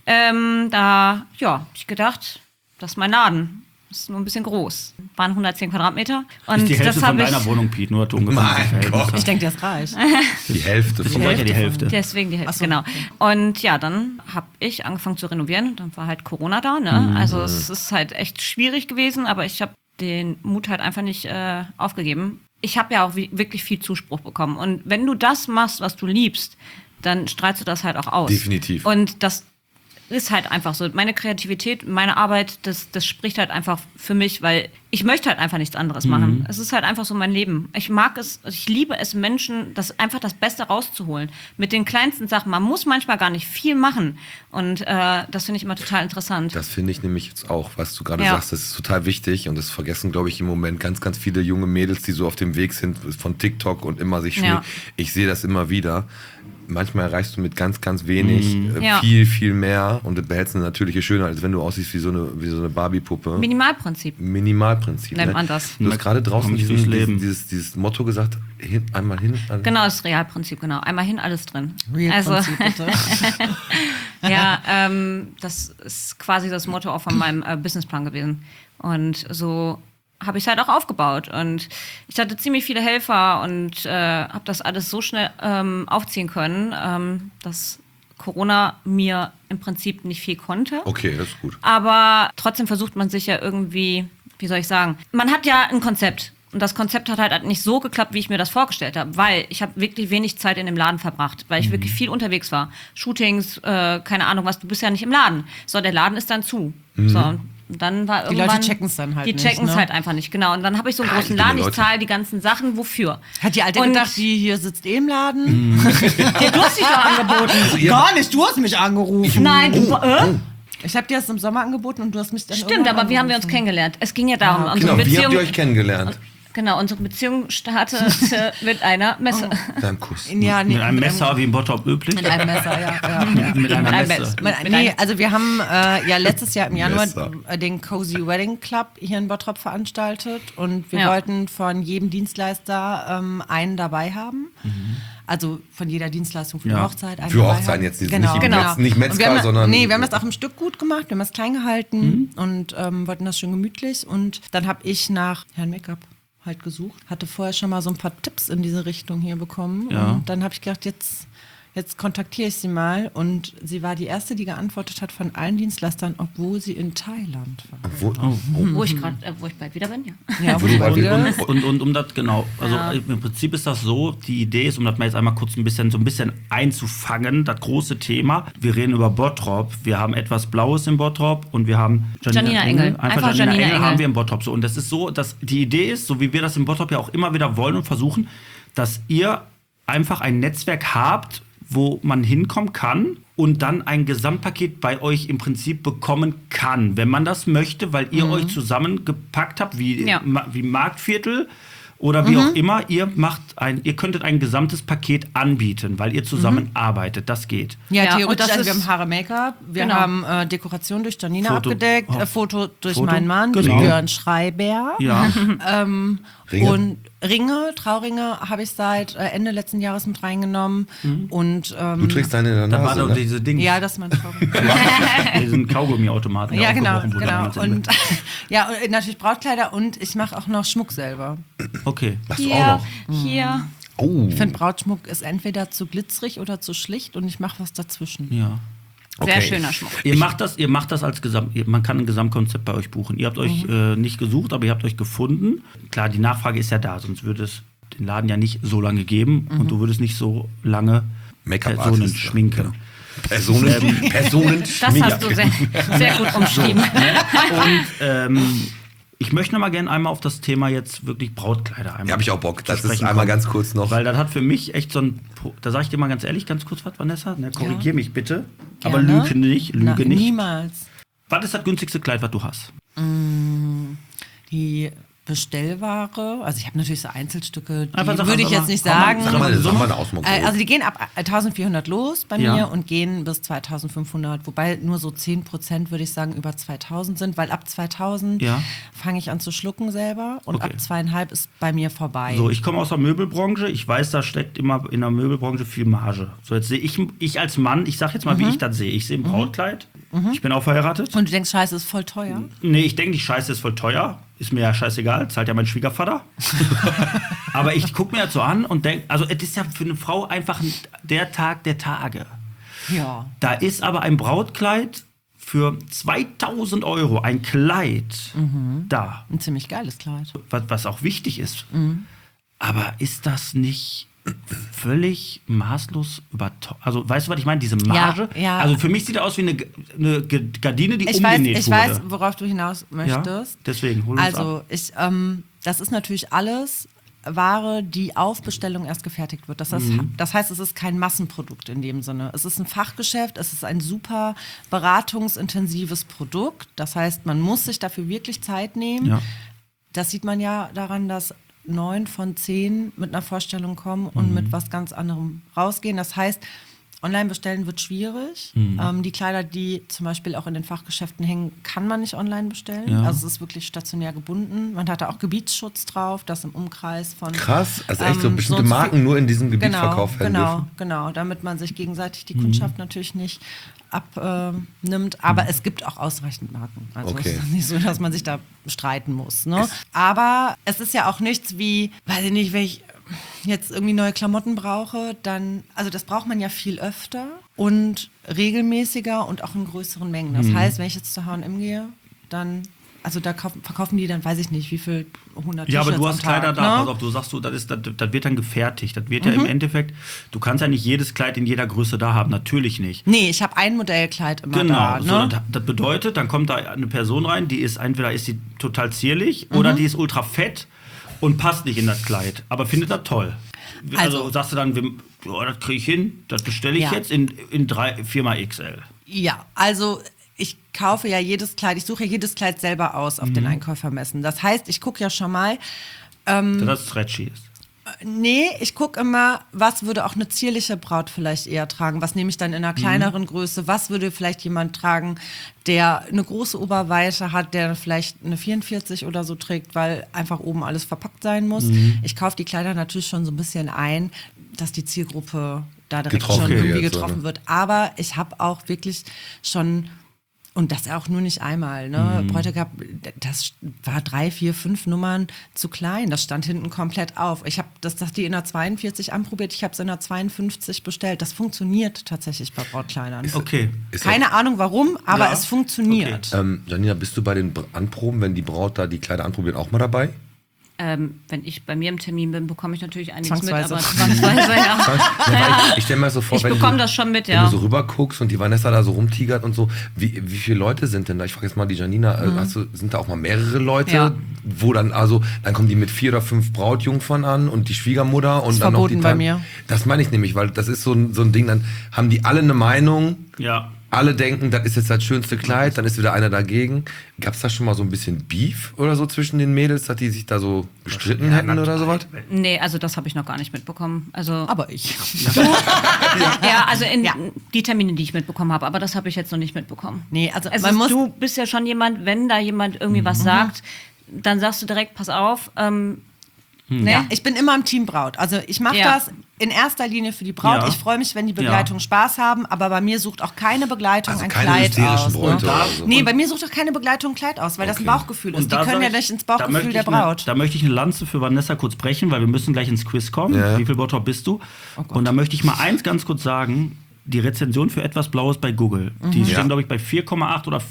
Da, ja, hab ich gedacht, das ist mein Laden. Das ist nur ein bisschen groß. Waren 110 Quadratmeter. Und Ist die Hälfte das von habe ich. deiner Wohnung, Piet, nur ungefähr. Mein diese Verhältnisse. Gott. Ich denke, der ist reich. Die Hälfte von Ja, die Hälfte. Deswegen die Hälfte, Ach so, genau. okay. Und ja, dann habe ich angefangen zu renovieren und dann war halt Corona da. Ne? Also es ist halt echt schwierig gewesen, aber ich habe den Mut halt einfach nicht aufgegeben. Ich habe ja auch wirklich viel Zuspruch bekommen. Und wenn du das machst, was du liebst, dann strahlst du das halt auch aus. Definitiv. Und das ist halt einfach so. Meine Kreativität, meine Arbeit, das spricht halt einfach für mich, weil ich möchte halt einfach nichts anderes machen. Es ist halt einfach so mein Leben. Ich mag es, ich liebe es, Menschen einfach das Beste rauszuholen. Mit den kleinsten Sachen. Man muss manchmal gar nicht viel machen. Und das finde ich immer total interessant. Das finde ich nämlich jetzt auch, was du gerade Ja. sagst, das ist total wichtig und das vergessen, glaube ich, im Moment ganz, ganz viele junge Mädels, die so auf dem Weg sind von TikTok und immer sich schminken. Ja. Ich sehe das immer wieder. Manchmal erreichst du mit ganz, ganz wenig Ja. viel, viel mehr und du behältst eine natürliche Schönheit, als wenn du aussiehst wie so eine Barbie-Puppe. Minimalprinzip. Minimalprinzip. Nennt Ne? man das. Du hast gerade draußen Komm ich durchs Leben. dieses Motto gesagt, einmal hin. Genau, das Realprinzip, genau. Einmal hin, alles drin. Real-Prinzip, bitte. Ja, das ist quasi das Motto auch von meinem Businessplan gewesen. Und so habe ich es halt auch aufgebaut. Und ich hatte ziemlich viele Helfer und habe das alles so schnell aufziehen können, dass Corona mir im Prinzip nicht viel konnte. Okay, das ist gut. Aber trotzdem versucht man sich ja irgendwie, wie soll ich sagen, man hat ja ein Konzept. Und das Konzept hat halt nicht so geklappt, wie ich mir das vorgestellt habe, weil ich habe wirklich wenig Zeit in dem Laden verbracht, weil ich wirklich viel unterwegs war. Shootings, keine Ahnung was, du bist ja nicht im Laden. So, der Laden ist dann zu. So, und dann war Die irgendwann... Leute checken's dann halt Die nicht, checken's ne? halt einfach nicht, genau. Und dann habe ich so einen großen die Laden, ich Leute. zahle die ganzen Sachen, wofür? Hat die Alte Und- gedacht, die hier sitzt eh im Laden? Ja, du hast dich doch angeboten. Gar nicht, du hast mich angerufen. Nein, du... Ich habe dir das im Sommer angeboten und du hast mich dann Stimmt, aber wie haben wir uns kennengelernt? Es ging ja darum, unsere Genau, wie habt Beziehung... ihr euch kennengelernt? Genau, unsere Beziehung startete mit einer Messe. Dein Kuss. Ja, nee, Mit einem Messer, wie im Bottrop üblich. Mit einem Messer, ja. Mit einer Messe. Also wir haben ja letztes Jahr im Januar Messer. den Cozy Wedding Club hier in Bottrop veranstaltet und wir Ja. wollten von jedem Dienstleister einen dabei haben. Also von jeder Dienstleistung für die Ja. Hochzeit. einen Für dabei Hochzeiten haben. jetzt nicht, Genau. nicht Und wir Metzger, haben, sondern... Nee, wir haben das auch im Stück gut gemacht, wir haben es klein gehalten und wollten das schön gemütlich. Und dann habe ich nach Herrn Make-up halt gesucht, hatte vorher schon mal so ein paar Tipps in diese Richtung hier bekommen. Ja. Und dann habe ich gedacht, jetzt kontaktiere ich sie mal. Und sie war die Erste, die geantwortet hat von allen Dienstleistern, obwohl sie in Thailand war. Wo ich bald wieder bin, ja. Ja, Wo du bald wieder- Und um das genau, also im Prinzip ist das so, die Idee ist, um das mal jetzt einmal kurz so ein bisschen einzufangen, das große Thema. Wir reden über Bottrop, wir haben etwas Blaues in Bottrop und wir haben Janina Engel. Einfach Janina Engel haben Engel. wir in Bottrop. So, und das ist so, dass die Idee ist, so wie wir das in Bottrop ja auch immer wieder wollen und versuchen, dass ihr einfach ein Netzwerk habt, wo man hinkommen kann und dann ein Gesamtpaket bei euch im Prinzip bekommen kann, wenn man das möchte, weil ihr euch zusammengepackt habt, wie Marktviertel oder wie auch immer. Ihr könntet ein gesamtes Paket anbieten, weil ihr zusammenarbeitet. Das geht. Ja, Ja, und theoretisch, das also wir ist- haben Haare Make-up, wir Genau. haben Dekoration durch Janina Foto. abgedeckt, Oh. Foto durch Foto. meinen Mann, durch Genau. Björn Schreiber. Ja. Ringe? Und Trauringe habe ich seit Ende letzten Jahres mit reingenommen. Und Du trägst deine in der Da war Nase, doch ne? diese Dinge. ja, das ist mein Trauring. Diesen Kaugummiautomaten. der Ja, genau, aufgebrochen wurde damals in Und ja, und natürlich Brautkleider und ich mache auch noch Schmuck selber. Okay. Machst du auch Hier, noch? Oh. Ich finde, Brautschmuck ist entweder zu glitzerig oder zu schlicht und ich mache was dazwischen. Ja. sehr Okay. schöner Schmuck. Ihr macht das als man kann ein Gesamtkonzept bei euch buchen. Ihr habt euch nicht gesucht, aber ihr habt euch gefunden. Klar, die Nachfrage ist ja da, sonst würde es den Laden ja nicht so lange geben und du würdest nicht so lange Make-up-Artist, Personen ja, schminken. genau. Personen Das hast du sehr gut umschrieben. Und ich möchte noch mal gerne einmal auf das Thema jetzt wirklich Brautkleider einmal. Ja, hab ich auch Bock. Das zu ist sprechen einmal kommen. ganz kurz noch. Weil das hat für mich echt so ein, da sage ich dir mal ganz ehrlich, ganz kurz was, Vanessa, ne, korrigier mich bitte, aber Gerne. lüge nicht, Na, lüge nicht. niemals. Was ist das günstigste Kleid, was du hast? Die Bestellware, also ich habe natürlich so Einzelstücke, die Einfach sag würde ich mal, jetzt nicht komm mal, sagen. sag mal, Sag mal eine Ausmuck. Also die gehen ab 1400 los bei Ja. mir und gehen bis 2500, wobei nur so 10% würde ich sagen über 2000 sind, weil ab 2000 Ja. fange ich an zu schlucken selber und Okay. ab 2,5 ist bei mir vorbei. So, ich komme aus der Möbelbranche. Ich weiß, da steckt immer in der Möbelbranche viel Marge. So, jetzt sehe ich als Mann, ich sag jetzt mal, wie ich das sehe. Ich sehe ein Brautkleid. Ich bin auch verheiratet. Und du denkst, scheiße, ist voll teuer. Nee, ich denke nicht, Scheiße ist voll teuer. Ist mir ja scheißegal, zahlt ja mein Schwiegervater. Aber ich gucke mir das so an und denke, also es ist ja für eine Frau einfach der Tag der Tage. Ja. Da ist aber ein Brautkleid für 2000 Euro, ein Kleid da, Ein ziemlich geiles Kleid. was auch wichtig ist. Aber ist das nicht völlig maßlos überteuert? Also, weißt du, was ich meine? Diese Marge? ja. Also, für mich sieht er aus wie eine Gardine, die Ich umgenäht wurde. weiß, worauf du hinaus möchtest. Ja, deswegen, hol uns ab. Also, das ist natürlich alles Ware, die auf Bestellung erst gefertigt wird. Das heißt, es ist kein Massenprodukt in dem Sinne. Es ist ein Fachgeschäft, es ist ein super beratungsintensives Produkt. Das heißt, man muss sich dafür wirklich Zeit nehmen. Ja. Das sieht man ja daran, dass 9 von 10 mit einer Vorstellung kommen und mit was ganz anderem rausgehen. Das heißt, online bestellen wird schwierig. Die Kleider, die zum Beispiel auch in den Fachgeschäften hängen, kann man nicht online bestellen. Ja. Also es ist wirklich stationär gebunden. Man hat da auch Gebietsschutz drauf, das im Umkreis von... Krass, also echt so so bestimmte und so Marken viel- nur in diesem Gebiet verkauft werden dürfen. Genau, damit man sich gegenseitig die Kundschaft natürlich nicht abnimmt. Aber es gibt auch ausreichend Marken. Also Okay. es ist nicht so, dass man sich da streiten muss. Ne? Aber es ist ja auch nichts wie, weiß ich nicht, wenn ich jetzt irgendwie neue Klamotten brauche, dann, also das braucht man ja viel öfter und regelmäßiger und auch in größeren Mengen. Das heißt, wenn ich jetzt zu H&M gehe, dann, also da verkaufen die dann, weiß ich nicht, wie viel 100 Ja, aber T-Shirts du am hast Tag, Kleider da, ne? pass auf, du sagst so, das wird dann gefertigt. Das wird ja im Endeffekt, du kannst ja nicht jedes Kleid in jeder Größe da haben, natürlich nicht. Nee, ich habe ein Modellkleid immer Genau, da. Ne? so, das bedeutet, dann kommt da eine Person rein, die ist, entweder ist die total zierlich oder die ist ultra fett und passt nicht in das Kleid, aber findet das toll. Also, sagst du dann, oh, das kriege ich hin, das bestelle ich Ja. jetzt in 4 XL. Ja, also ich kaufe ja jedes Kleid, ich suche ja jedes Kleid selber aus auf den Einkäufermessen. Das heißt, ich gucke ja schon mal, Dass es Reggie ist. Nee, ich gucke immer, was würde auch eine zierliche Braut vielleicht eher tragen. Was nehme ich dann in einer kleineren Größe? Was würde vielleicht jemand tragen, der eine große Oberweite hat, der vielleicht eine 44 oder so trägt, weil einfach oben alles verpackt sein muss. Ich kaufe die Kleider natürlich schon so ein bisschen ein, dass die Zielgruppe da direkt Getroffen schon wird, irgendwie so, getroffen ne? wird. Aber ich habe auch wirklich schon... Und das auch nur nicht einmal, ne? Bräute gehabt, das war 3, 4, 5 Nummern zu klein. Das stand hinten komplett auf. Ich habe das die in der 42 anprobiert, ich habe es in der 52 bestellt. Das funktioniert tatsächlich bei Brautkleidern. Okay. Keine Ahnung warum, aber Ja. es funktioniert. Janina, bist du bei den Anproben, wenn die Braut da die Kleider anprobiert, auch mal dabei? Wenn ich bei mir im Termin bin, bekomme ich natürlich einiges Zwangsweise. mit, aber zwangsweise, ja. Ja, ich stelle mir so vor, Ich wenn bekomme du, das schon mit, wenn ja. du so rüber guckst und die Vanessa da so rumtigert und so, wie viele Leute sind denn da? Ich frage jetzt mal die Janina, sind da auch mal mehrere Leute, Ja. wo dann dann kommen die mit 4 oder 5 Brautjungfern an und die Schwiegermutter und Ist dann noch verboten die bei Tante. mir. Das meine ich nämlich, weil das ist so ein Ding, dann haben die alle eine Meinung. Ja. Alle denken, das ist jetzt das schönste Kleid, dann ist wieder einer dagegen. Gab es da schon mal so ein bisschen Beef oder so zwischen den Mädels, dass die sich da so gestritten hätten oder sowas? Nee, also das habe ich noch gar nicht mitbekommen. Also, Aber ich. ja, also in die Termine, die ich mitbekommen habe, aber das habe ich jetzt noch nicht mitbekommen. Nee, also Es man ist, muss... du bist ja schon jemand, wenn da jemand irgendwie was sagt, dann sagst du direkt, pass auf. Ne? Ich bin immer im Team Braut. Also ich mache Ja. das in erster Linie für die Braut. Ja. Ich freue mich, wenn die Begleitung Spaß haben, aber bei mir sucht auch keine Begleitung Also ein keine Kleid hysterischen aus. Bräute Ne? oder so. Nee, bei mir sucht auch keine Begleitung ein Kleid aus, weil das ein Bauchgefühl ist. Die da können sag ja ich, nicht ins da Bauchgefühl möchte der ich eine- Braut. Da möchte ich eine Lanze für Vanessa kurz brechen, weil wir müssen gleich ins Quiz kommen. Ja. Wie viel Bottrop bist du? Und da möchte ich mal eins ganz kurz sagen. Die Rezension für Etwas Blaues bei Google, die stehen, glaube ich, bei 4,8 oder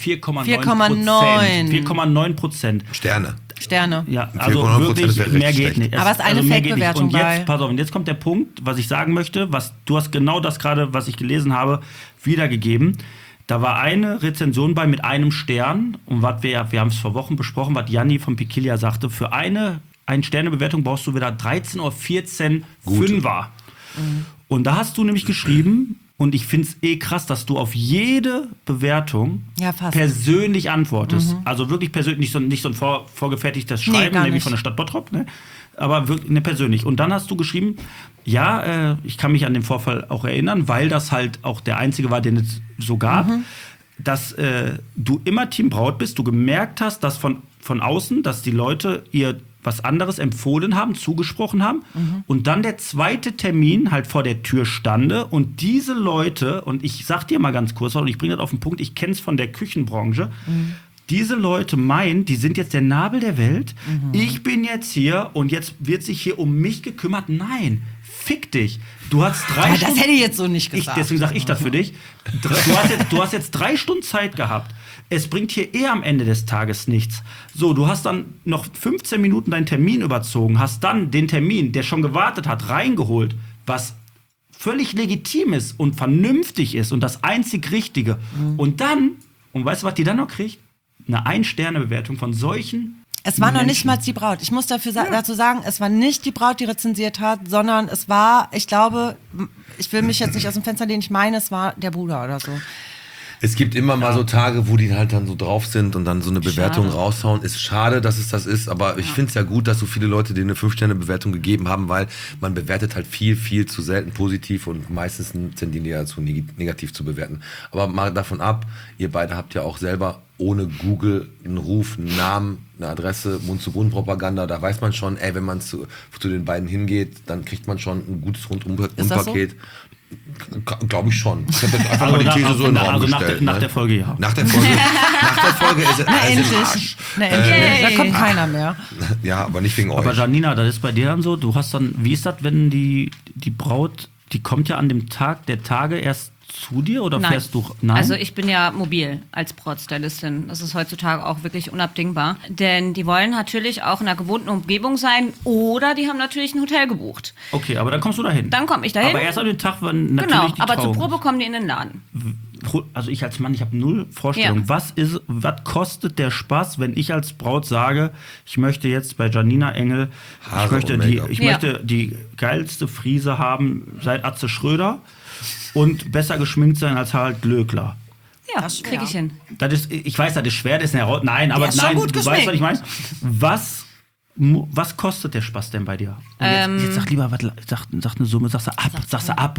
4,9%. 4,9%. Sterne. Ja, 4,9% also wirklich, wäre mehr richtig geht schlecht. nicht. Aber es ist eine also mehr geht nicht. Fake-Bewertung Und jetzt, bei- pass auf, und jetzt kommt der Punkt, was ich sagen möchte, du hast genau das gerade, was ich gelesen habe, wiedergegeben. Da war eine Rezension bei mit einem Stern und was wir haben es vor Wochen besprochen, was Janni von Pikilia sagte, für eine Ein-Sterne-Bewertung brauchst du wieder 13 oder 14 Fünfer. Und da hast du nämlich geschrieben, und ich finde es krass, dass du auf jede Bewertung Ja, fast. persönlich antwortest. Also wirklich persönlich, nicht so ein vorgefertigtes Schreiben, gar wie nicht. von der Stadt Bottrop, ne? Aber wirklich persönlich. Und dann hast du geschrieben, ja, ich kann mich an den Vorfall auch erinnern, weil das halt auch der einzige war, den es so gab, dass du immer Team Braut bist, du gemerkt hast, dass von außen, dass die Leute ihr was anderes empfohlen haben, zugesprochen haben und dann der zweite Termin halt vor der Tür stande und diese Leute, und ich sag dir mal ganz kurz, und ich bringe das auf den Punkt, ich kenne es von der Küchenbranche, diese Leute meinen, die sind jetzt der Nabel der Welt, ich bin jetzt hier und jetzt wird sich hier um mich gekümmert. Nein, fick dich. Du hast 3 Ja, Stunden... das hätte ich jetzt so nicht gesagt. Deswegen sage ich das für dich. Du hast jetzt 3 Stunden Zeit gehabt. Es bringt hier am Ende des Tages nichts. So, du hast dann noch 15 Minuten deinen Termin überzogen, hast dann den Termin, der schon gewartet hat, reingeholt, was völlig legitim ist und vernünftig ist und das einzig Richtige. Und dann, und weißt du, was die dann noch kriegt? Eine 1-Sterne-Bewertung von solchen Es war noch nicht Menschen. mal die Braut. Ich muss dazu sagen, es war nicht die Braut, die rezensiert hat, sondern es war, ich glaube, ich will mich jetzt nicht aus dem Fenster lehnen, ich meine, es war der Bruder oder so. Es gibt immer mal so Tage, wo die halt dann so drauf sind und dann so eine Bewertung raushauen. Ist schade, dass es das ist, aber ich finde es ja gut, dass so viele Leute denen eine 5-Sterne-Bewertung gegeben haben, weil man bewertet halt viel, viel zu selten positiv und meistens tendieren die dazu, negativ zu bewerten. Aber mal davon ab, ihr beide habt ja auch selber ohne Google einen Ruf, einen Namen, eine Adresse, Mund-zu-Mund-Propaganda, da weiß man schon, wenn man zu den beiden hingeht, dann kriegt man schon ein gutes das so? Rundum-Paket. Glaube ich schon. Ich habe jetzt einfach mal die These so in den Raum gestellt. nach der Folge, ja. Nach der Folge ist es alles im Arsch. Na, endlich. Da kommt keiner mehr. Ja, aber nicht wegen Aber euch. Janina, das ist bei dir dann so, du hast dann, wie ist das, wenn die Braut, die kommt ja an dem Tag der Tage erst zu dir oder Nein. fährst du? Nein. Also ich bin ja mobil als Brautstylistin. Das ist heutzutage auch wirklich unabdingbar. Denn die wollen natürlich auch in einer gewohnten Umgebung sein oder die haben natürlich ein Hotel gebucht. Okay, aber dann kommst du dahin. Dann komme ich dahin. Aber erst an dem Tag, wann natürlich Genau, die aber zur Trauung Probe ist. kommen die in den Laden. Also ich als Mann, ich habe null Vorstellung. Ja. Was kostet der Spaß, wenn ich als Braut sage, ich möchte jetzt bei Janina Engel, Haare ich möchte und Make-up. möchte die geilste Frise haben seit Atze Schröder und besser geschminkt sein als Harald Glöckler. Ja, Das ist kriege schwer. ich hin. Das ist, ich weiß, das ist schwer, das ist eine nein, aber ist schon nein, gut du weißt, was ich meine. Was Was kostet der Spaß denn bei dir? Und jetzt sag lieber, sag eine Summe, sagst du ab.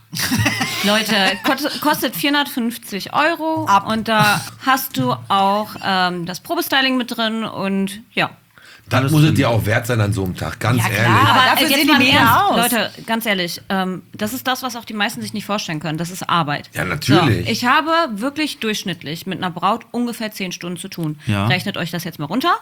Leute, kostet 450 € und da hast du auch das Probestyling mit drin und ja. Das muss es dir auch wert sein an so einem Tag, ganz ehrlich. Aber Aber dafür jetzt sehen mal die im mega Ernst, aus. Leute, ganz ehrlich, das ist das, was auch die meisten sich nicht vorstellen können. Das ist Arbeit. Ja, natürlich. So, ich habe wirklich durchschnittlich mit einer Braut ungefähr 10 Stunden zu tun. Ja. Rechnet euch das jetzt mal runter.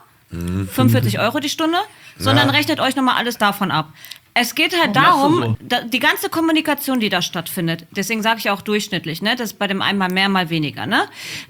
45 € die Stunde. Sondern rechnet euch nochmal alles davon ab. Es geht halt darum, die ganze Kommunikation, die da stattfindet, deswegen sage ich auch durchschnittlich, ne? Das ist bei dem einen mal mehr, mal weniger. Ne?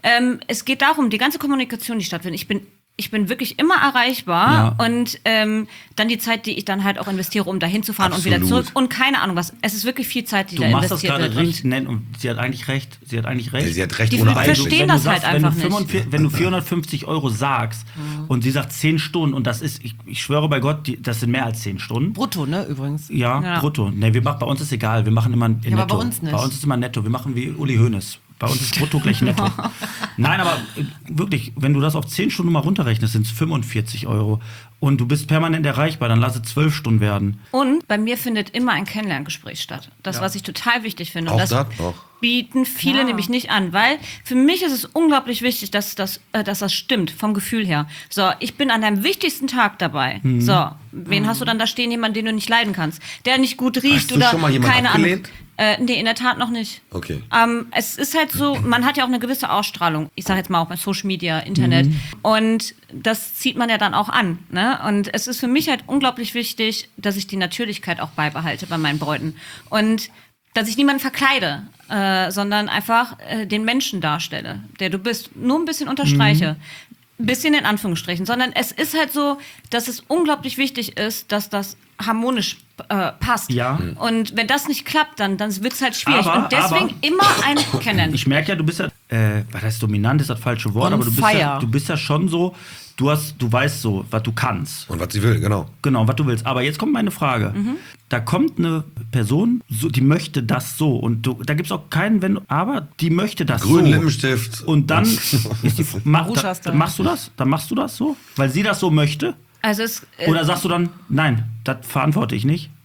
Es geht darum, die ganze Kommunikation, die stattfindet. Ich bin wirklich immer erreichbar und dann die Zeit, die ich dann halt auch investiere, um da hinzufahren und wieder zurück und keine Ahnung was. Es ist wirklich viel Zeit, die da investiert wird. Du machst das gerade richtig nett und sie hat eigentlich recht. Ja, sie hat recht Die ohne verstehen Einblick. das halt einfach nicht. Wenn du 450 € sagst und sie sagt 10 Stunden und das ist, ich schwöre bei Gott, das sind mehr als 10 Stunden. Brutto, ne, übrigens. Ja, brutto. Ne, bei uns ist egal, wir machen immer netto. aber bei uns nicht. Bei uns ist immer netto, wir machen wie Uli Hoeneß. Bei uns ist brutto gleich netto. Nein, aber wirklich, wenn du das auf 10 Stunden mal runterrechnest, sind es 45 €. Und du bist permanent erreichbar, dann lass es 12 Stunden werden. Und bei mir findet immer ein Kennenlerngespräch statt. Das, was ich total wichtig finde. Auch Und das das noch. bieten viele nämlich nicht an, weil für mich ist es unglaublich wichtig, dass das stimmt, vom Gefühl her. So, ich bin an deinem wichtigsten Tag dabei. So, wen hast du dann da stehen? Jemanden, den du nicht leiden kannst, der nicht gut riecht Hast du oder schon mal jemanden keine abgelehnt? Ahnung. Nee, in der Tat noch nicht. Okay. Es ist halt so, man hat ja auch eine gewisse Ausstrahlung. Ich sage jetzt mal auch bei Social Media, Internet. Und das zieht man ja dann auch an. Ne? Und es ist für mich halt unglaublich wichtig, dass ich die Natürlichkeit auch beibehalte bei meinen Bräuten. Und dass ich niemanden verkleide, sondern einfach den Menschen darstelle, der du bist. Nur ein bisschen unterstreiche. Ein bisschen in Anführungsstrichen. Sondern es ist halt so, dass es unglaublich wichtig ist, dass das harmonisch passt. Ja. Und wenn das nicht klappt, dann wird es halt schwierig. Aber- und deswegen immer ein Kennen. Ich merke ja, du bist ja, was heißt dominant, ist das falsche Wort, On aber fire. du bist ja schon so, du weißt so, was du kannst. Und was sie will, genau. Genau, was du willst. Aber jetzt kommt meine Frage. Da kommt eine Person, die möchte das so. Und da gibt es auch keinen aber die möchte das Grünen so. Lippenstift. Und dann ist die Maruscha-Style. machst du das? Dann machst du das so? Weil sie das so möchte? Also Oder sagst du dann, nein, das verantworte ich nicht?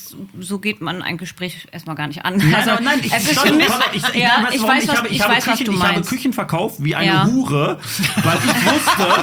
so geht man ein Gespräch erstmal gar nicht an. Nein, Also, nein, es ist für mich, ich ich weiß, weiß, was du ich habe meinst. Küchen verkauft wie eine Ja. Hure, weil ich wusste,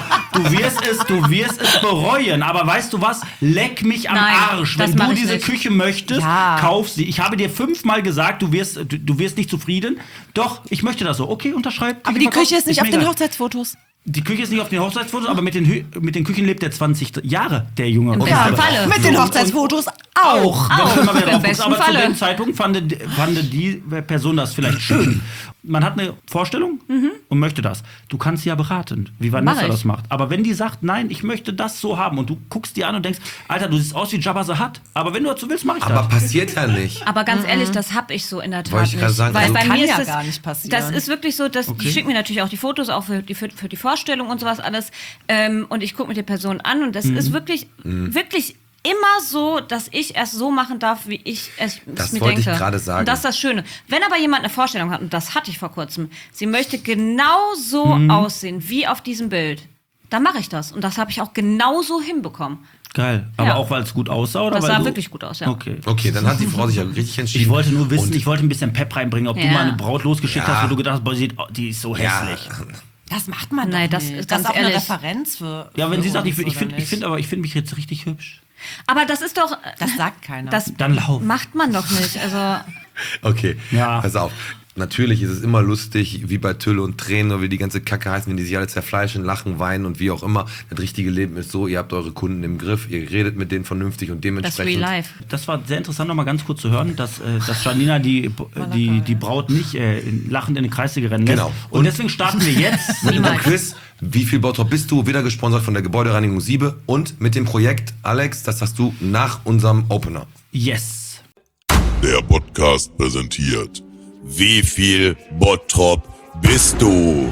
du wirst es bereuen. Aber weißt du was? Leck mich am Nein, Arsch. das Wenn mach du ich diese nicht. Küche möchtest, Ja. kauf sie. Ich habe dir 5-mal gesagt, du wirst nicht zufrieden. Doch, ich möchte das so. Okay, unterschreib. Aber die Küche ist nicht auf mega. den Hochzeitsfotos. Die Küche ist nicht auf den Hochzeitsfotos, aber mit den Küchen lebt er 20 Jahre, der Junge. Im Und- besten Falle. Mit den Hochzeitsfotos auch. Wenn du immer wieder Im drauf guckst. besten Aber Falle. zu dem Zeitpunkt fand die Person das vielleicht schön. Man hat eine Vorstellung und möchte das. Du kannst sie ja beraten, wie Vanessa Mach ich. das macht. Aber wenn die sagt, nein, ich möchte das so haben und du guckst die an und denkst, Alter, du siehst aus wie Jabba the Hutt. Aber wenn du dazu willst, mach ich Aber das. passiert ja nicht. Aber ganz ehrlich, das habe ich so in der Tat Wollte ich gerade nicht. sagen, Weil also bei kann mir ja ist gar nicht passieren. Das ist wirklich so, dass die schicken mir natürlich auch die Fotos, auch für die Vorstellung und sowas alles. Und ich gucke mir die Person an und das ist wirklich immer so, dass ich es so machen darf, wie ich es Das mir wollte ich denke. gerade sagen. Und das ist das Schöne. Wenn aber jemand eine Vorstellung hat, und das hatte ich vor kurzem, sie möchte genau so aussehen wie auf diesem Bild, dann mache ich das. Und das habe ich auch genauso hinbekommen. Geil. Aber Ja. auch, weil es gut aussah? Oder Das weil sah du wirklich gut aus, ja. Okay. Okay, dann hat die Frau sich ja richtig entschieden. Ich wollte nur wissen, Und- ich wollte ein bisschen Pep reinbringen, ob du Ja. mal eine Braut losgeschickt Ja. hast, wo du gedacht hast, boah, die ist so Ja, hässlich. Das macht man Nein, doch das nicht. ist Das ist ganz auch eine ehrlich. Referenz für Ja, wenn für sie sagt, uns, ich oder finde nicht? mich jetzt richtig hübsch. Aber das ist doch... Das sagt keiner. Das Dann lauf. macht man doch nicht. Also... Okay, Ja. pass auf. Natürlich ist es immer lustig, wie bei Tülle und Tränen oder wie die ganze Kacke heißen, wenn die sich alle zerfleischen, lachen, weinen und wie auch immer. Das richtige Leben ist so, ihr habt eure Kunden im Griff, ihr redet mit denen vernünftig und Das dementsprechend... Real Life. Das war sehr interessant, noch mal ganz kurz zu hören, dass Janina die Braut nicht lachend in den Kreissäge rennen lässt. Genau. Und deswegen starten wir jetzt. Mit dem Quiz, wie viel Bottrop bist du? Wieder gesponsert von der Gebäudereinigung Siebe und mit dem Projekt, Alex, das hast du nach unserem Opener. Yes. Der Podcast präsentiert. Wie viel Bottrop bist du?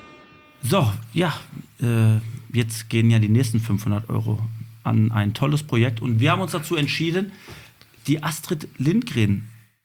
So, ja, jetzt gehen ja die nächsten 500 € an ein tolles Projekt. Und wir haben uns dazu entschieden, die Astrid Lindgren,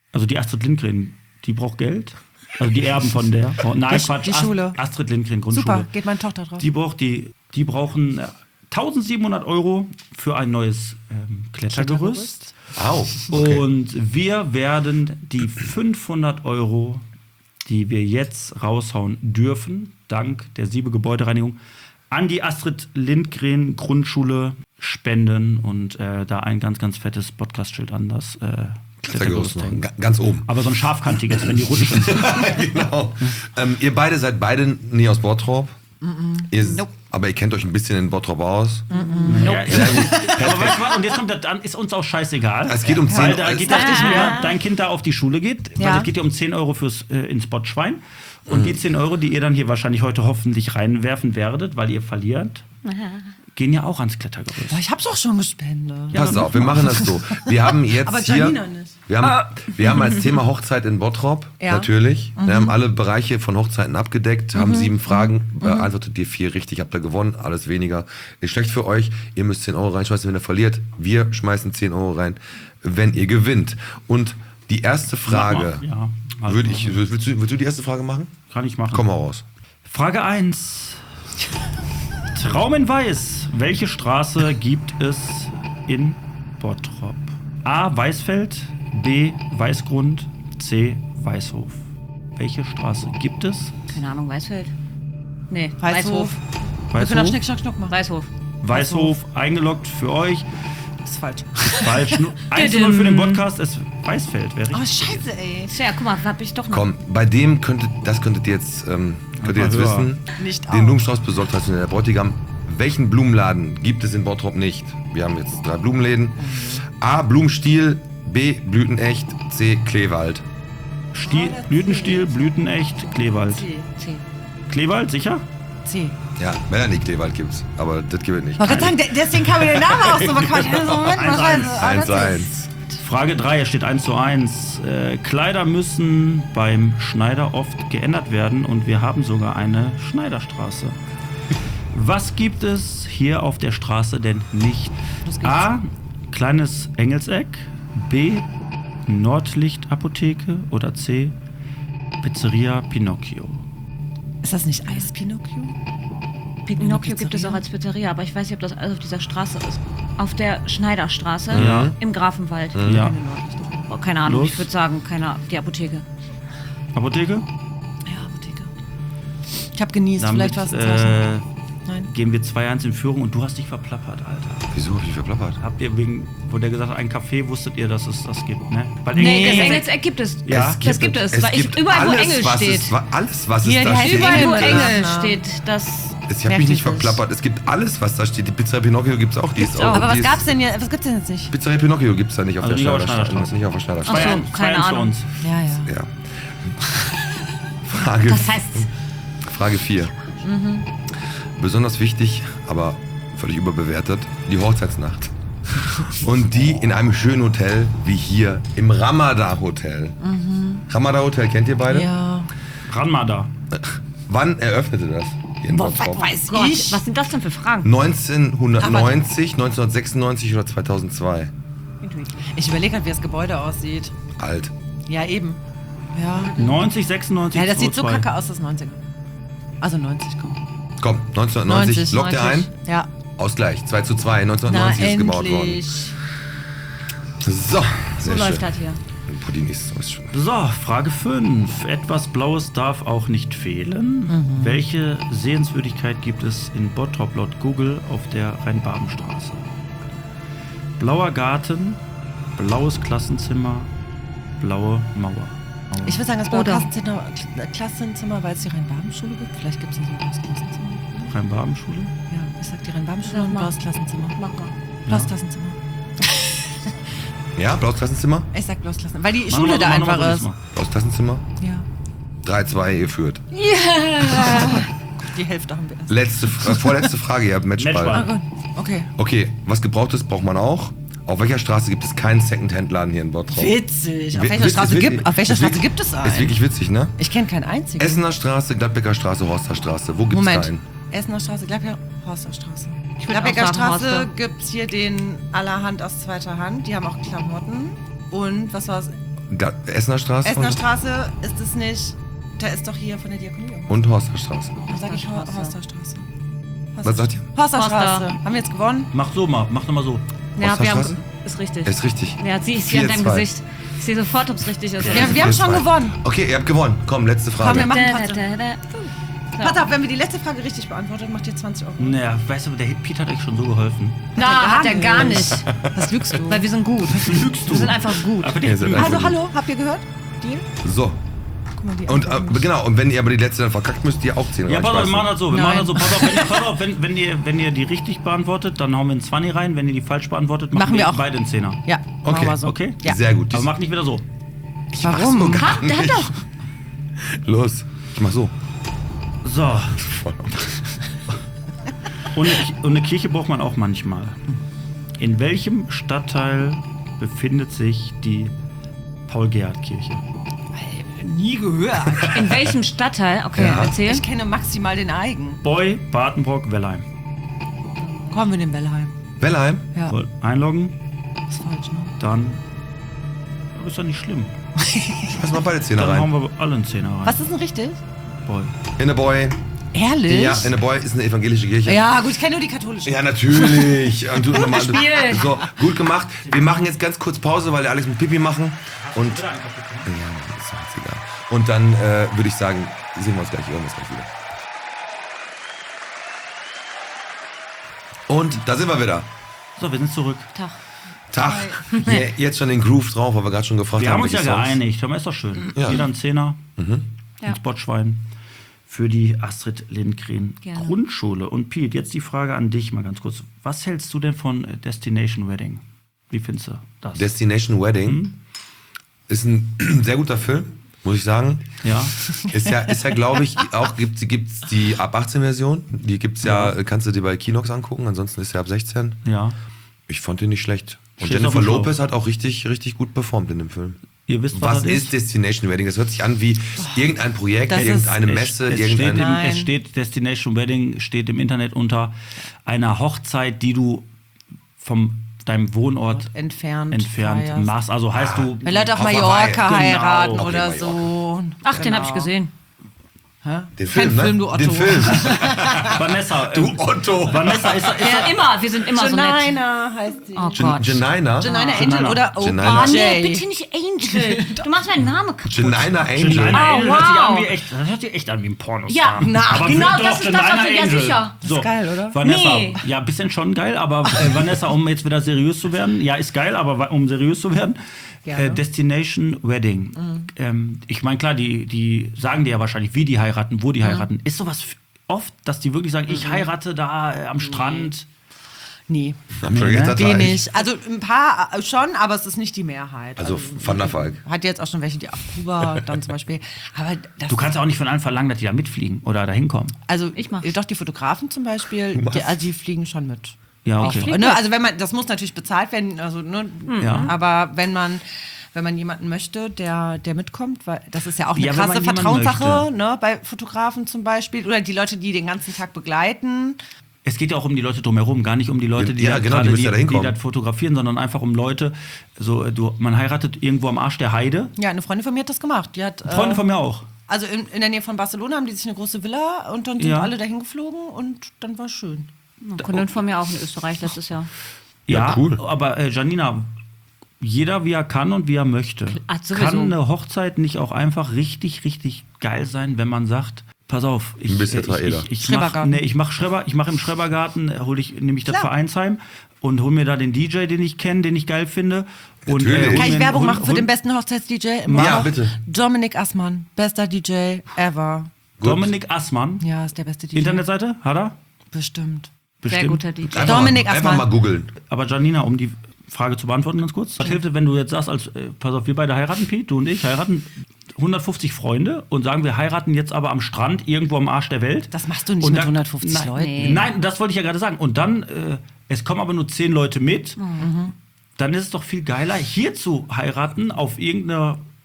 die braucht Geld. Also die Erben von der. Nein, Quatsch. die Schule. Astrid Lindgren Grundschule. Super, geht meine Tochter drauf. Die brauchen 1.700 € für ein neues Klettergerüst. Au, okay. Und wir werden die 500 €, die wir jetzt raushauen dürfen, dank der Siebe Gebäudereinigung, an die Astrid Lindgren Grundschule spenden und da ein ganz, ganz fettes Podcast-Schild an das Klettergerüst hängen. Ganz oben. Aber so ein scharfkantiges, wenn die rutschen. Genau. Ihr beide seid beide nie aus Bottrop. Aber ihr kennt euch ein bisschen in Bottrop aus. Ja, sehr gut. Aber weißt du was? Und jetzt kommt, dann ist uns auch scheißegal. Es geht um 10 Weil Euro. da geht das nicht mehr, dein Kind da auf die Schule geht. Weil Ja. es geht ja um 10 € fürs ins Botschwein. Und die 10 €, die ihr dann hier wahrscheinlich heute hoffentlich reinwerfen werdet, weil ihr verliert, gehen ja auch ans Klettergerüst. Boah, ich hab's auch schon gespendet. Pass auf, wir machen das so. Wir haben jetzt Aber hier, Janina nicht. wir haben als Thema Hochzeit in Bottrop, Ja. natürlich. Wir haben alle Bereiche von Hochzeiten abgedeckt, haben 7 Fragen, beantwortet ihr 4 richtig, habt ihr gewonnen, alles weniger ist schlecht für euch. Ihr müsst 10 € reinschmeißen, wenn ihr verliert. Wir schmeißen 10 € rein, wenn ihr gewinnt. Und die erste Frage, Ja, also, willst du die erste Frage machen? kann ich machen. Komm mal raus. Frage 1. Traum in Weiß. Welche Straße gibt es in Bottrop? A. Weißfeld, B. Weißgrund, C. Weißhof. Welche Straße gibt es? Keine Ahnung, Weißfeld? Nee, Weißhof. Weißhof. Wir können auch Schnick, Schnack, Schnuck machen. Weißhof. Weißhof eingeloggt für euch. Das ist falsch. Falsch. 1:0 für den Podcast. Es Weißfeld wäre Oh, richtig. scheiße, ey. Tja, guck mal, hab ich doch noch. Komm, bei dem könntet ihr jetzt, höher. wissen. Nicht Den auch. Blumenstrauß besorgt hast du in der Bräutigam. Welchen Blumenladen gibt es in Bottrop nicht? Wir haben jetzt 3 Blumenläden. A. Blumenstiel, B. Blütenecht, C. Kleewald. Blütenstiel, Blütenecht, Kleewald. C. Kleewald, sicher? C. Ja, Melanie Kleewald gibt's, aber das gibt es nicht. Ich wollte gerade sagen, deswegen kam mir der Name auch so bekannt. Moment, mal rein. 1-1. Frage 3, es steht 1:1. Kleider müssen beim Schneider oft geändert werden und wir haben sogar eine Schneiderstraße. Was gibt es hier auf der Straße denn nicht? A. Kleines Engelseck, B. Nordlichtapotheke oder C. Pizzeria Pinocchio. Ist das nicht Eis Pinocchio? Pinocchio gibt es auch als Pizzeria, aber ich weiß nicht, ob das alles auf dieser Straße ist. Auf der Schneiderstraße Ja. im Grafenwald. Ja. Oh, keine Ahnung, Los. ich würde sagen, die Apotheke. Apotheke? Ja, Apotheke. Ich habe genießt, Damit vielleicht war es ein Zeichen. Nein. gehen wir 2:1 in Führung und du hast dich verplappert, Alter. Wieso hab ich mich verplappert? Habt ihr wo der gesagt hat, ein Café, wusstet ihr, dass es das gibt, ne? Weil Nee, das Engelseck- Engelseck gibt es. Ja. Das gibt es. Weil gibt überall, wo alles, Engel was steht. Alles, was Hier, es die da heißt steht. Überall, wo Engel. Engel Ja. steht, das. Ich habe mich nicht Merkt ihr verplappert. Es gibt alles, was da steht. Die Pizzeria Pinocchio gibt's auch. Die ist auch. Aber die was ist- gab's denn jetzt? Was gibt's denn jetzt nicht? Pizzeria Pinocchio gibt's da nicht auf Also der nicht auf der Schneiderstraße. Schneiderstraße. Nicht auf der Schneiderstraße. Ach so, 2:1 keine für Ahnung. uns. Ja, ja. Ja. Frage, Das heißt, Frage 4. Besonders wichtig, aber völlig überbewertet, die Hochzeitsnacht. Und die in einem schönen Hotel wie hier im Ramada Hotel. Ramada Hotel, kennt ihr beide? Ja. Ranmada. Wann eröffnete das hier in Bottrop? Weiß Gott, ich. was sind das denn für Fragen? 1990, 1996 oder 2002? Ich überlege halt, wie das Gebäude aussieht. Alt. Ja, eben. Ja. 90, 96, Ja, das sieht so 2002. kacke aus, das 90er. Also 90, komm. Komm, 1990. Lockt ihr ein? Ja. Ausgleich. 2:2. 1990 ist gebaut worden. So, So sehr läuft schön. das hier. Pudinis. ist schön. So, Frage 5. Etwas Blaues darf auch nicht fehlen. Welche Sehenswürdigkeit gibt es in Bottrop laut Google auf der Rhein-Baben-Straße? Blauer Garten, blaues Klassenzimmer, blaue Mauer. Ich würde sagen, das blaue Oder- Klassenzimmer, weil es die Rhein-Baben-Schule gibt. Vielleicht gibt es ein blaues Klassenzimmer. Rhein-Baben-Schule? Ja, ich sag die Rhein-Baben-Schule Sag und mal. blaues Klassenzimmer. Mach mal. Blaues Klassenzimmer. Ja, blaues Klassenzimmer? Ich sag blaues Klassenzimmer. Weil die Machen Schule wir da mal, machen wir einfach mal ist. so Blaues Klassenzimmer? Ja. 3:2, ihr führt. Die Hälfte haben wir erst. Vorletzte Frage, ihr habt Matchball. Matchball. Okay. Okay, was Gebrauchtes braucht man auch. Auf welcher Straße gibt es keinen Secondhand-Laden hier in Bottrop? Witzig. Auf Wi- welcher Witz- Straße ist gibt, wirklich- auf welcher ist Straße wirklich- gibt es Ist einen? wirklich witzig, ne? Ich kenne keinen einzigen. Essener Straße, Gladbecker Straße, Horster Straße. Wo gibt's da Moment. einen? Essener Straße, Gladbecker, Horster Straße. würd Gladbecker auch sagen Straße Horster. gibt es hier den allerhand aus zweiter Hand. Die haben auch Klamotten. Und was war's? Essener Straße Essener Straße ist es nicht. Da ist doch hier von der Diakonie. und Horster Straße. Dann sage ich Horster. Horster Straße. Was sagt ihr? Horsterstraße. Haben wir jetzt gewonnen? Mach doch mal so. Ja, wir haben, Osterstraße? ist richtig. Ist richtig. Ja, ich sehe an deinem 4-2. Gesicht. Ich sehe sofort, ob es richtig ist. Ja, wir haben schon gewonnen. Okay, ihr habt gewonnen. Komm, letzte Komm, Frage. wir machen Da, trotzdem. da, da. Pass auf, wenn wir die letzte Frage richtig beantwortet, macht ihr 20 Euro. Naja, weißt du, der Pete hat euch schon so geholfen. Na, hat er gar nicht. Was lügst du? Weil wir sind gut. Lügst Wir sind einfach gut. Aber Ihr seid einfach Also, gut. hallo, habt ihr gehört? Deal? So. Guck mal, die Und Antworten nicht. genau, und wenn ihr aber die letzte dann verkackt, müsst ihr auch 10 Ja, pass auf, wir machen das so. Wir Nein. machen das so. Pass auf, wenn ihr die richtig beantwortet, dann hauen wir einen 20 rein. Wenn ihr die falsch beantwortet, Machen wir auch. beide einen 10er. Ja, Okay. machen wir so. Okay? Ja. Sehr gut. Aber mach nicht wieder so. Warum? Der hat doch. Los. Ich mach so. So. Und eine Kirche braucht man auch manchmal. In welchem Stadtteil befindet sich die Paul-Gerhardt-Kirche? Nie gehört. In welchem Stadtteil? Okay, Ja. erzähl. Ich kenne maximal den Eigen. Boy, Badenbrock, Wellheim. Kommen wir in den Wellheim. Wellheim? Ja, So, einloggen, ist falsch, ne? dann. Aber ist doch nicht schlimm. Schmeiß mal beide 10er Dann hauen rein. wir alle einen 10er rein. Was ist denn richtig? Boy. In the Boy. Ehrlich? Ja, in the Boy ist eine evangelische Kirche. Ja, gut, ich kenne nur die katholische. Ja, natürlich. Und du nochmal. gespielt. So, gut gemacht. Wir machen jetzt ganz kurz Pause, weil der Alex mit Pipi machen. Und. Ja, ist doch jetzt egal. Und dann würde ich sagen, sehen wir uns gleich, hören wir uns gleich wieder. Und da sind wir wieder. So, wir sind zurück. Tag. Ja, jetzt schon den Groove drauf, weil wir gerade schon gefragt Wir haben uns ja welche Songs. geeinigt. Hör mal, ist doch schön. Ja. Jeder ein 10er. Ja. Ein Spotschwein. Für die Astrid Lindgren Gerne. Grundschule. Und Pete, jetzt die Frage an dich mal ganz kurz. Was hältst du denn von Destination Wedding? Wie findest du das? Destination Wedding ist ein sehr guter Film, muss ich sagen. ja. Ist ja glaube ich, auch gibt's die ab 18 Version. Die gibt's ja, kannst du dir bei Kinox angucken, ansonsten ist ja ab 16. Ja. Ich fand den nicht schlecht. Und Steht Jennifer auf dem Show. Lopez hat auch richtig gut performt in dem Film. Ihr wisst, Was das ist Destination Wedding? Das hört sich an wie irgendein Projekt, Das ist- irgendeine Messe, irgendein... Nein. Es steht Destination Wedding steht im Internet unter einer Hochzeit, die du von deinem Wohnort Entfernt entfernt feierst. machst. Also heißt du Wenn Leute auf Auf Mallorca Hawaii. heiraten Genau. oder Okay, so. Ach, den habe ich gesehen. Den Film, Kein ne? Film, du Otto. Den Film. Vanessa. Du Otto. Vanessa ist Ja, immer. Wir sind immer so nett. Janina heißt sie. Oh Gott. Janina? Janina Angel oder Janina. Oh, nee, OJ. bitte nicht Angel. Du machst meinen Namen kaputt. Janina Angel. Janina Oh, Angel wow. hört sich an wie echt, das hört sich echt an wie ein Pornostar. Ja, na, Aber genau, doch, das ist das, was Janina wir- ja, Angel. sicher. So, Ist geil, oder? Vanessa, Nee. ja, ein bisschen schon geil, aber Vanessa, um jetzt wieder seriös zu werden, ja, ist geil, aber um seriös zu werden, Gerne. Destination Wedding. Ich meine, klar, die sagen dir ja wahrscheinlich, wie die heiraten, wo die heiraten. Ist sowas oft, dass die wirklich sagen, ich heirate da am Strand? Nee, Hab schon gedacht, wenig. Also ein paar schon, aber es ist nicht die Mehrheit. Also Van der Valk. Hat jetzt auch schon welche, die auf Kuba dann zum Beispiel. Aber das, Du kannst auch nicht von allen verlangen, dass die da mitfliegen oder da hinkommen. also Ich mach's. doch die Fotografen zum Beispiel, die fliegen schon mit. Ja, Auch, okay. ne? Also wenn man, das muss natürlich bezahlt werden, also ne, Ja. aber wenn man jemanden möchte, der mitkommt, weil das ist ja auch eine Ja, wenn man krasse jemanden Vertrauenssache, möchte. ne, bei Fotografen zum Beispiel oder die Leute, die den ganzen Tag begleiten. Es geht ja auch um die Leute drumherum, gar nicht um die Leute, die, Ja, da genau, gerade die müssen ja da die hinkommen. das fotografieren, sondern einfach um Leute, man heiratet irgendwo am Arsch der Heide. Ja, eine Freundin von mir hat das gemacht. Die hat Freunde von mir auch. also in der Nähe von Barcelona haben die sich eine große Villa und dann sind Ja. alle dahin geflogen und dann war es schön. Eine Kundin von mir auch in Österreich letztes Jahr. Ja, cool. Aber Janina, jeder wie er kann und wie er möchte. Sowieso. Kann eine Hochzeit nicht auch einfach richtig geil sein, wenn man sagt, pass auf, Ein bisschen Traeder. ich Schrebergarten. mache im Schrebergarten, nehme ich das Klar. Vereinsheim und hol mir da den DJ, den ich kenne, den ich geil finde. Und, Natürlich. hol Kann ich mir- Werbung hol- machen für hol- den besten Hochzeits-DJ? Ja, bitte. Dominik Assmann, bester DJ ever. Dominik Assmann, Ja, ist der beste DJ. Internetseite, hat er? Bestimmt. Bestimmt. Sehr guter DJ. Einfach Dominik einfach Assmann. mal googeln. Aber Janina, um die Frage zu beantworten ganz kurz. Was hilft, wenn du jetzt sagst, pass auf, wir beide heiraten, Pete, du und ich heiraten 150 Freunde und sagen, wir heiraten jetzt aber am Strand irgendwo am Arsch der Welt. Das machst du nicht Und mit dann- 150 nein, Leuten. Nee. Nein, das wollte ich ja gerade sagen. Und dann, es kommen aber nur 10 Leute mit. Dann ist es doch viel geiler, hier zu heiraten, auf irgendeiner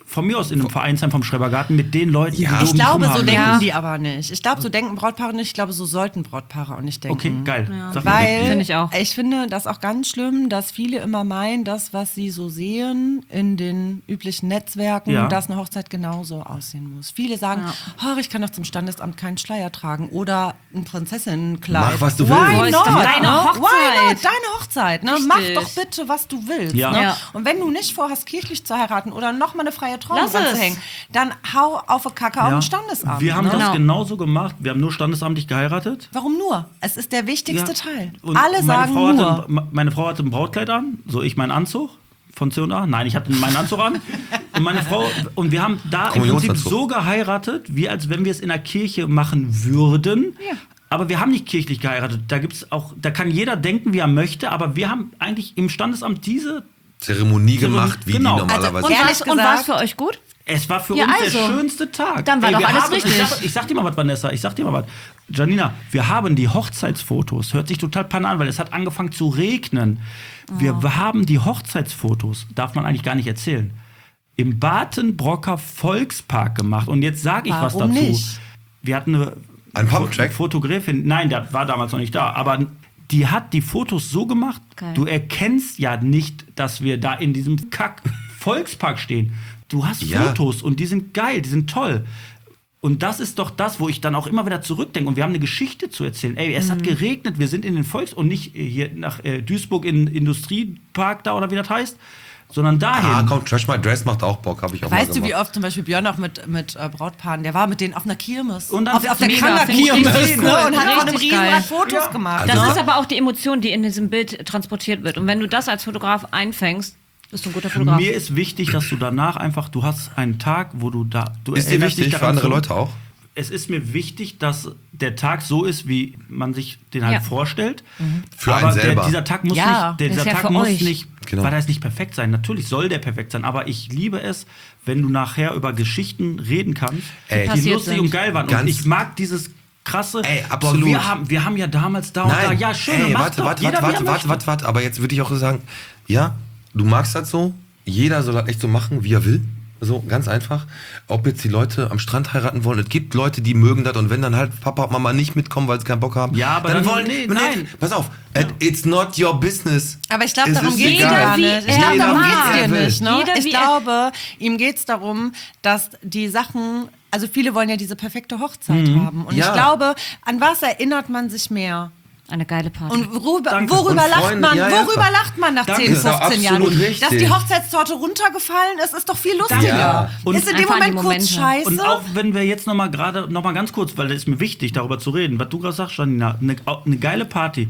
von mir aus in einem Vereinsheim vom Schrebergarten mit den Leuten, die Ja. so Ich um Ich dich glaube, rum so haben. denken die aber nicht. Ich glaube, so denken Brautpaare nicht. Ich glaube, so sollten Brautpaare auch nicht denken. Okay, geil. Sag mir. Weil Finde ich auch. ich finde das auch ganz schlimm, dass viele immer meinen, das, was sie so sehen in den üblichen Netzwerken, Ja. dass eine Hochzeit genauso aussehen muss. Viele sagen, oh, ich kann doch zum Standesamt keinen Schleier tragen oder ein Prinzessinnenkleid. Mach, was du Why willst. not? Deine ne? Hochzeit. Why not? Deine Hochzeit. Ne? Mach Richtig. doch bitte, was du willst. Ja. Ne? Ja. Und wenn du nicht vorhast, kirchlich zu heiraten oder nochmal eine freie Trauung Lass es. ranzuhängen, dann hau auf eine Kacke auf Ja. ein Standesamt. Wir haben ne? das Genau. genauso gemacht. Wir haben nur standesamtlich geheiratet. Warum nur? Es ist der wichtigste Teil. Und Alle sagen nur. Meine Frau hatte ein Brautkleid an, so ich meinen Anzug von C&A. Nein, ich hatte meinen Anzug an. Und meine Frau, und wir haben da im Prinzip Kommunionsanzug. so geheiratet, wie als wenn wir es in der Kirche machen würden. Ja. Aber wir haben nicht kirchlich geheiratet. Da kann jeder denken, wie er möchte, aber wir haben eigentlich im Standesamt diese. Zeremonie gemacht, wie Genau. die normalerweise. Also, ehrlich Und war es gesagt- für euch gut? Es war für Ja, uns also. der schönste Tag. Dann war doch wir alles richtig. Ich sag dir mal was, Vanessa. Ich sag dir mal was. Janina, wir haben die Hochzeitsfotos. Hört sich total panne an, weil es hat angefangen zu regnen. Wir haben die Hochzeitsfotos, darf man eigentlich gar nicht erzählen, im Batenbrocker Volkspark gemacht. Und jetzt sage ich was Warum dazu. nicht? Wir hatten Ein Pumptrack? Fotografin. Nein, der war damals noch nicht da. Aber die hat die Fotos so gemacht, Geil. du erkennst ja nicht, dass wir da in diesem Kack-Volkspark stehen. Du hast Ja. Fotos und die sind geil, die sind toll. Und das ist doch das, wo ich dann auch immer wieder zurückdenke. Und wir haben eine Geschichte zu erzählen. Ey, es hat geregnet, wir sind in den und nicht hier nach Duisburg in den Industriepark da oder wie das heißt, sondern dahin. Ah, komm, Trash My Dress macht auch Bock, habe ich auch mal Weißt du, gemacht. wie oft zum Beispiel Björn auch mit Brautpaaren, der war mit denen auf einer Kirmes. Und dann- auf der Mega, Kanner finde ich Kirmes, richtig ne? cool. Und hat von einem Richtig Riesenrad geil. Fotos gemacht. Das Also- ist aber auch die Emotion, die in diesem Bild transportiert wird. Und wenn du das als Fotograf einfängst, bist du ein guter Fotograf. Mir ist wichtig, dass du danach einfach, du hast einen Tag, wo du da. Du Ist dir erinnerst dich wichtig, für daran andere zurück. Leute auch? Es ist mir wichtig, dass der Tag so ist, wie man sich den halt Ja. vorstellt. Für aber einen selber. dieser Tag muss Ja, nicht, dieser ist ja Tag für muss euch. nicht, Genau. weil er ist nicht perfekt sein. Natürlich soll der perfekt sein, aber ich liebe es, wenn du nachher über Geschichten reden kannst, Ey. die passiert lustig sind. und geil waren. Und Ganz- ich mag dieses krasse. Ey, boah, absolut. wir haben ja damals da und da. Ja, schön. Ey, mach warte, doch. warte, Jeder, wie er warte. möchte. Aber jetzt würde ich auch sagen, ja, du magst das so. Jeder soll das echt so machen, wie er will. So, ganz einfach. Ob jetzt die Leute am Strand heiraten wollen. Es gibt Leute, die mögen das. Und wenn dann halt Papa und Mama nicht mitkommen, weil sie keinen Bock haben. Ja, aber dann dann- wollen nee, nein. nein. Pass auf. It's not your business. Aber ich glaube, Es darum ist geht es egal. gar nicht. Jeder, Ich wie glaube, er darum mag. geht es dir nicht. Ne? Jeder, Ich wie er- glaube, ihm geht es darum, dass die Sachen, also viele wollen ja diese perfekte Hochzeit haben. Und Ja. ich glaube, an was erinnert man sich mehr? Eine geile Party. Und worüber Danke. lacht Und man? Freunde, ja, ja. Worüber lacht man nach Danke. 10, Ist doch 15 Jahren? absolut richtig. Dass die Hochzeitstorte runtergefallen ist, ist doch viel lustiger. Ja. Und ist in dem einfach Moment die kurz Momente. scheiße. Und auch wenn wir jetzt noch mal ganz kurz, weil das ist mir wichtig, darüber zu reden, was du gerade sagst, Janina, eine geile Party.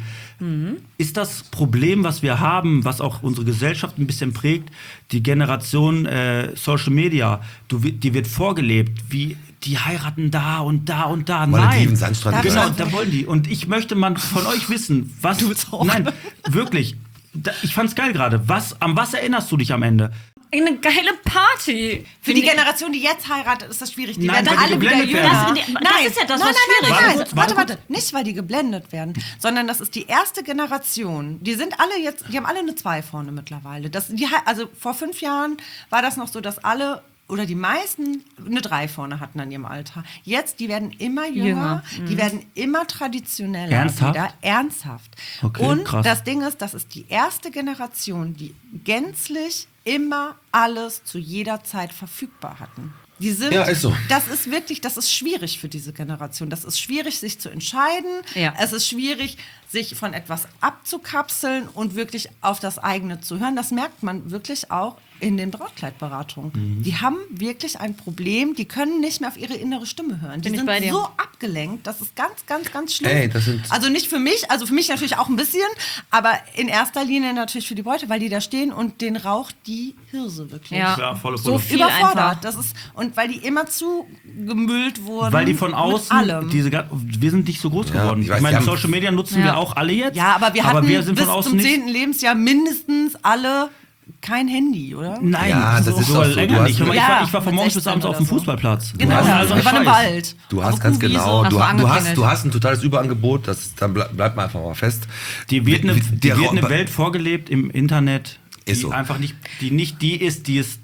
Ist das Problem, was wir haben, was auch unsere Gesellschaft ein bisschen prägt, die Generation Social Media, die wird vorgelebt, wie die heiraten da und da und da. Malediven, Nein, Sandstrand. genau, Köln. da wollen die. Und ich möchte mal von euch wissen, was... Du willst auch. Nein, wirklich. Ich fand's geil gerade. An was erinnerst du dich am Ende? Eine geile Party. Für die Generation, die jetzt heiratet, ist das schwierig. Die Nein, werden weil die alle wieder geblendet jünger. werden. Das ist ja das, was schwierig nein. ist. Warte. Nicht, weil die geblendet werden, sondern das ist die erste Generation. Die sind alle jetzt, die haben alle eine 2 vorne mittlerweile. Also vor 5 Jahren war das noch so, dass alle oder die meisten eine 3 vorne hatten an ihrem Alter. Jetzt, die werden immer jünger. Die werden immer traditioneller. Ernsthaft? Wieder. Ernsthaft. Okay, und krass. das Ding ist, das ist die erste Generation, die gänzlich immer alles zu jeder Zeit verfügbar hatten. Die sind, Ja, ist so. das ist wirklich, das ist schwierig für diese Generation. Das ist schwierig, sich zu entscheiden. Ja. Es ist schwierig, sich von etwas abzukapseln und wirklich auf das eigene zu hören. Das merkt man wirklich auch in den Brautkleidberatungen. Die haben wirklich ein Problem. Die können nicht mehr auf ihre innere Stimme hören. Die Bin ich sind bei dir. so abgelenkt. Das ist ganz, ganz, ganz schlimm. Ey, das sind- Also nicht für mich, also für mich natürlich auch ein bisschen, aber in erster Linie natürlich für die Beute, weil die da stehen und den raucht die Hirse wirklich. Ja. Ja, volle So Pulle. viel Überfordert. einfach. Das ist, und weil die immer zugemüllt wurden. Weil die von mit außen, allem. wir sind nicht so groß Ja, geworden. ich weiß, Ich meine, die haben- Social Media nutzen Ja. wir auch alle jetzt. Ja, aber wir hatten sind bis von außen zum nicht. 10. Lebensjahr mindestens alle kein Handy, oder? Nein, Ja, das ist sogar doch so. länger Du hast- nicht. Hör mal, Ja, ich war von mit morgens bis 16 abends auf dem oder so. Fußballplatz. Genau, Das ist also wir waren im Scheiß. Wald. Du Auf hast der ganz Kuhwiese. genau, Hast du du hast angeklingelt. ein totales Überangebot, dann bleibt man einfach mal fest. Die wird eine Der Welt vorgelebt im Internet, die Ist so. einfach nicht die ist, die es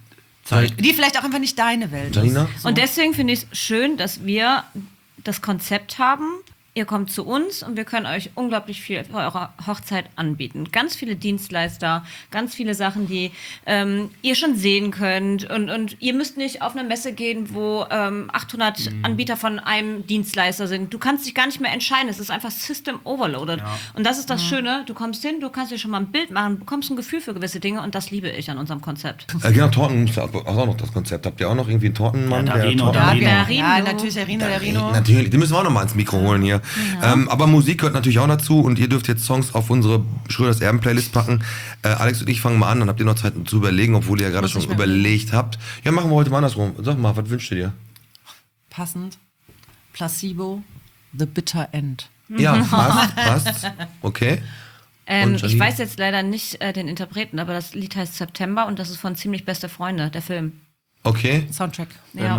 Die vielleicht auch einfach nicht deine Welt ist. Janina? Und deswegen finde ich es schön, dass wir das Konzept haben. Ihr kommt zu uns und wir können euch unglaublich viel für eure Hochzeit anbieten. Ganz viele Dienstleister, ganz viele Sachen, die ihr schon sehen könnt. Und ihr müsst nicht auf eine Messe gehen, wo 800 Anbieter von einem Dienstleister sind. Du kannst dich gar nicht mehr entscheiden. Es ist einfach System Overloaded. Ja. Und das ist das Schöne. Du kommst hin, du kannst dir schon mal ein Bild machen, bekommst ein Gefühl für gewisse Dinge und das liebe ich an unserem Konzept. Genau, Torten ist auch noch das Konzept. Habt ihr auch noch irgendwie einen Tortenmann? Ja, Rino. Ja, natürlich der Rino. Natürlich, den müssen wir auch noch mal ins Mikro holen hier. Ja. Aber Musik gehört natürlich auch dazu und ihr dürft jetzt Songs auf unsere Schröders Erben-Playlist packen. Alex und ich fangen mal an, dann habt ihr noch Zeit zu überlegen, obwohl ihr ja gerade schon überlegt habt. Ja, machen wir heute mal andersrum. Sag mal, was wünscht ihr dir? Passend. Placebo, The Bitter End. Ja, passt. Okay. Ich weiß jetzt leider nicht den Interpreten, aber das Lied heißt September und das ist von Ziemlich Beste Freunde, der Film. Okay. Soundtrack. Ja,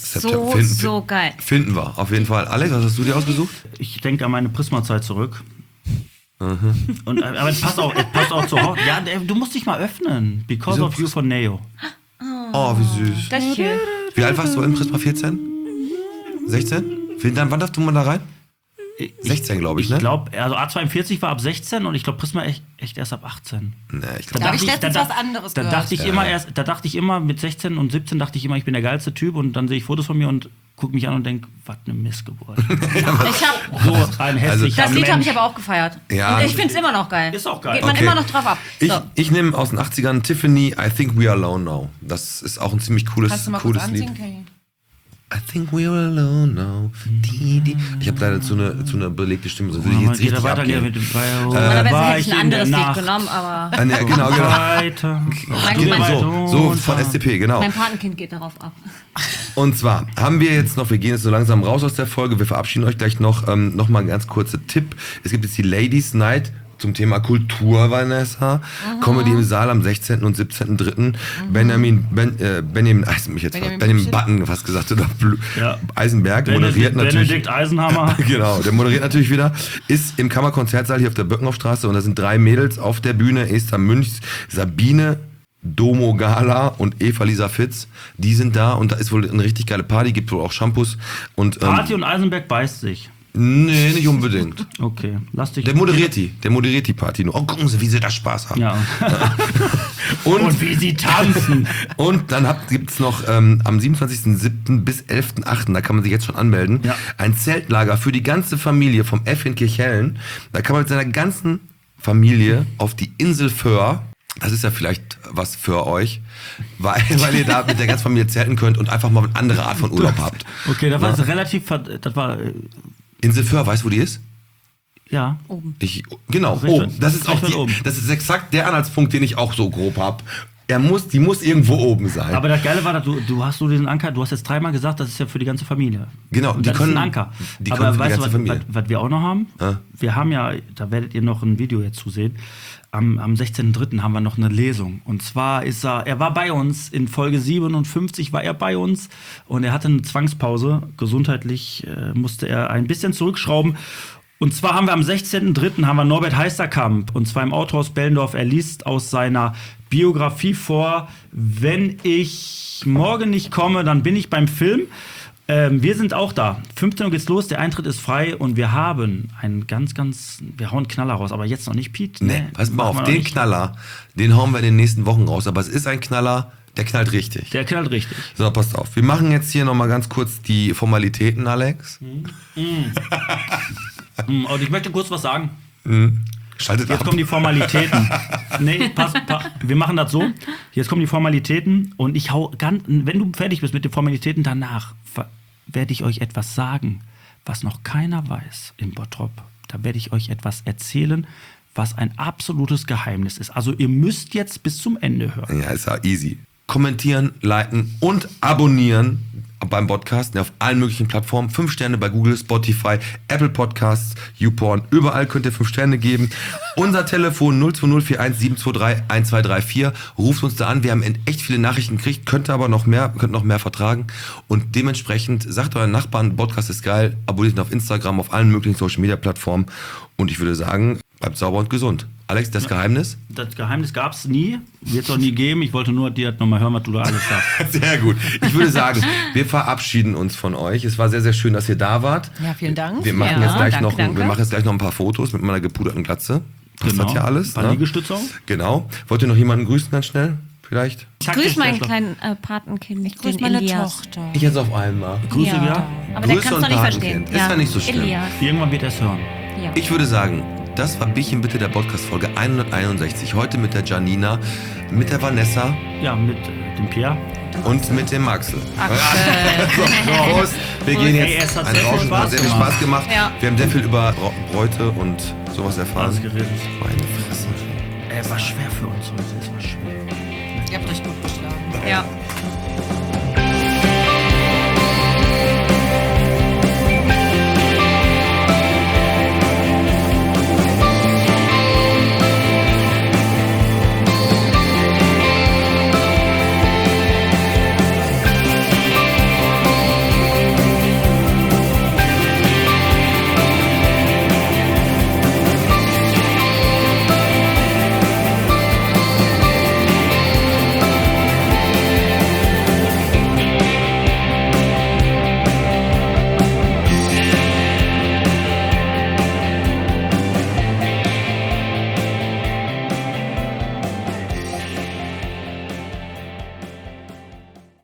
so geil. Finden wir, auf jeden Fall. Alex, was hast du dir ausgesucht? Ich denke an meine Prisma-Zeit zurück. Und, aber es passt auch zu Haut. Ja, du musst dich mal öffnen. Because of You von Neo. Oh, wie süß. Das ist schön. Wie alt warst du im Prisma? 14? 16? Wann darfst du mal da rein? 16, glaube ich, ne? Ich glaube, also A42 war ab 16 und ich glaube Prisma echt erst ab 18. Nee, ich Da habe ich letztens was anderes Da gehört. dachte ich immer, mit 16 und 17 dachte ich immer, ich bin der geilste Typ und dann sehe ich Fotos von mir und gucke mich an und denke, was eine Missgeburt. Ich hab, So ein hässlicher das Lied habe Mensch. ich aber auch gefeiert. Ja. Und ich finde es immer noch geil. Ist auch geil. Geht man Okay. immer noch drauf ab. So. Ich nehme aus den 80ern Tiffany, I Think We Are Alone Now. Das ist auch ein ziemlich Kannst du mal kurz cooles Lied. ansingen, Kelly? I think we are alone now. Ich habe leider zu eine belegte Stimme, so würde ich jetzt Geht er richtig weiter abgehen. mit dem Normalerweise hätte ich ein anderes Lied genommen, aber Ja, genau. Weiter. So von SDP, genau. mein Patenkind geht darauf ab. Und zwar haben wir jetzt noch, wir gehen jetzt so langsam raus aus der Folge, wir verabschieden euch gleich noch mal ein ganz kurzer Tipp. Es gibt jetzt die Ladies Night zum Thema Kultur, Vanessa. Comedy im Saal am 16. und 17.3. Benjamin Button, fast gesagt, oder Eisenberg, moderiert natürlich. Benedikt Eisenhammer. Genau, der moderiert natürlich wieder. Ist im Kammerkonzertsaal hier auf der Böckenhofstraße und da sind 3 Mädels auf der Bühne. Esther Münch, Sabine Domo Gala und Eva-Lisa Fitz, die sind da und da ist wohl eine richtig geile Party, gibt wohl auch Shampoos. Und, Party und Eisenberg beißt sich. Nee, nicht unbedingt. Okay, lass dich. Der moderiert die Party nur. Oh, gucken Sie, wie sie da Spaß haben. Ja. Und wie sie tanzen. Und dann gibt's noch am 27.07. bis 11.08., da kann man sich jetzt schon anmelden, ein Zeltlager für die ganze Familie vom F in Kirchhellen. Da kann man mit seiner ganzen Familie auf die Insel Föhr, das ist ja vielleicht was für euch, weil ihr da mit der ganzen Familie zelten könnt und einfach mal eine andere Art von Urlaub habt. Okay, das war Insel Föhr, weißt du, wo die ist? Ja. Oben. Genau, oben. Das ist exakt der Anhaltspunkt, den ich auch so grob habe. Die muss irgendwo oben sein. Aber das Geile war, du hast diesen Anker, du hast jetzt 3-mal gesagt, das ist ja für die ganze Familie. Genau, und das ist ein Anker. Aber weißt du, was wir auch noch haben? Ja. Wir haben ja, da werdet ihr noch ein Video jetzt zu sehen, am 16.03. haben wir noch eine Lesung. Und zwar er war bei uns, in Folge 57 war er bei uns und er hatte eine Zwangspause. Gesundheitlich musste er ein bisschen zurückschrauben. Und zwar haben wir am 16.03. haben wir Norbert Heisterkamp, und zwar im Autohaus Bellendorf. Er liest aus seiner Biografie vor, wenn ich morgen nicht komme, dann bin ich beim Film. Wir sind auch da. 15 Uhr geht's los, der Eintritt ist frei und wir haben einen wir hauen Knaller raus, aber jetzt noch nicht, Pete. Nee, pass mal auf, den Knaller, den hauen wir in den nächsten Wochen raus, aber es ist ein Knaller, der knallt richtig. Der knallt richtig. So, passt auf. Wir machen jetzt hier nochmal ganz kurz die Formalitäten, Alex. Und ich möchte kurz was sagen. Schaltet Jetzt ab. kommen die Formalitäten. Nee, wir machen das so. Jetzt kommen die Formalitäten und wenn du fertig bist mit den Formalitäten, danach werde ich euch etwas sagen, was noch keiner weiß im Bottrop. Da werde ich euch etwas erzählen, was ein absolutes Geheimnis ist. Also ihr müsst jetzt bis zum Ende hören. Ja, ist ja easy. Kommentieren, liken und abonnieren beim Podcast auf allen möglichen Plattformen. 5 Sterne bei Google, Spotify, Apple Podcasts, YouPorn. Überall könnt ihr 5 Sterne geben. Unser Telefon 020 41 723 1234. Ruft uns da an. Wir haben echt viele Nachrichten gekriegt, könnt noch mehr vertragen. Und dementsprechend sagt euren Nachbarn, Podcast ist geil. Abonniert ihn auf Instagram, auf allen möglichen Social Media Plattformen. Und ich würde sagen, bleibt sauber und gesund. Alex, das Geheimnis? Das Geheimnis gab es nie, wird es auch nie geben. Ich wollte nur dir nochmal hören, was du da alles sagst. Sehr gut. Ich würde sagen, wir verabschieden uns von euch. Es war sehr, sehr schön, dass ihr da wart. Ja, vielen Dank. Wir machen, Ja, jetzt gleich danke, danke. wir machen jetzt gleich noch ein paar Fotos mit meiner gepuderten Glatze. Das hat ja alles. Ein paar Liegestütze auch. Genau. Wollt ihr noch jemanden grüßen ganz schnell? Vielleicht? Ich grüße meinen kleinen Patenkind. Ich grüße den meine Elias. Tochter. Ich jetzt auf einmal. Grüße, ja. Aber der Grüße kann es und doch nicht verstehen. Patenkind. Ist ja nicht so schlimm. Elias. Irgendwann wird er es hören. Ja. Ich würde sagen, das war Bierchen bitte der Podcast-Folge 161. Heute mit der Janina, mit der Vanessa Ja, mit dem Pierre. und mit dem Axel. So, Prost. Wir gehen Ey, jetzt es hat ein sehr viel Rauschen. Spaß Hat sehr viel gemacht. Spaß gemacht. Ja. Wir haben sehr viel über Bräute und sowas erfahren. Alles geredet. Meine Fresse. Es war schwer für uns heute. Es war schwer. Ihr habt euch gut geschlagen. Ja.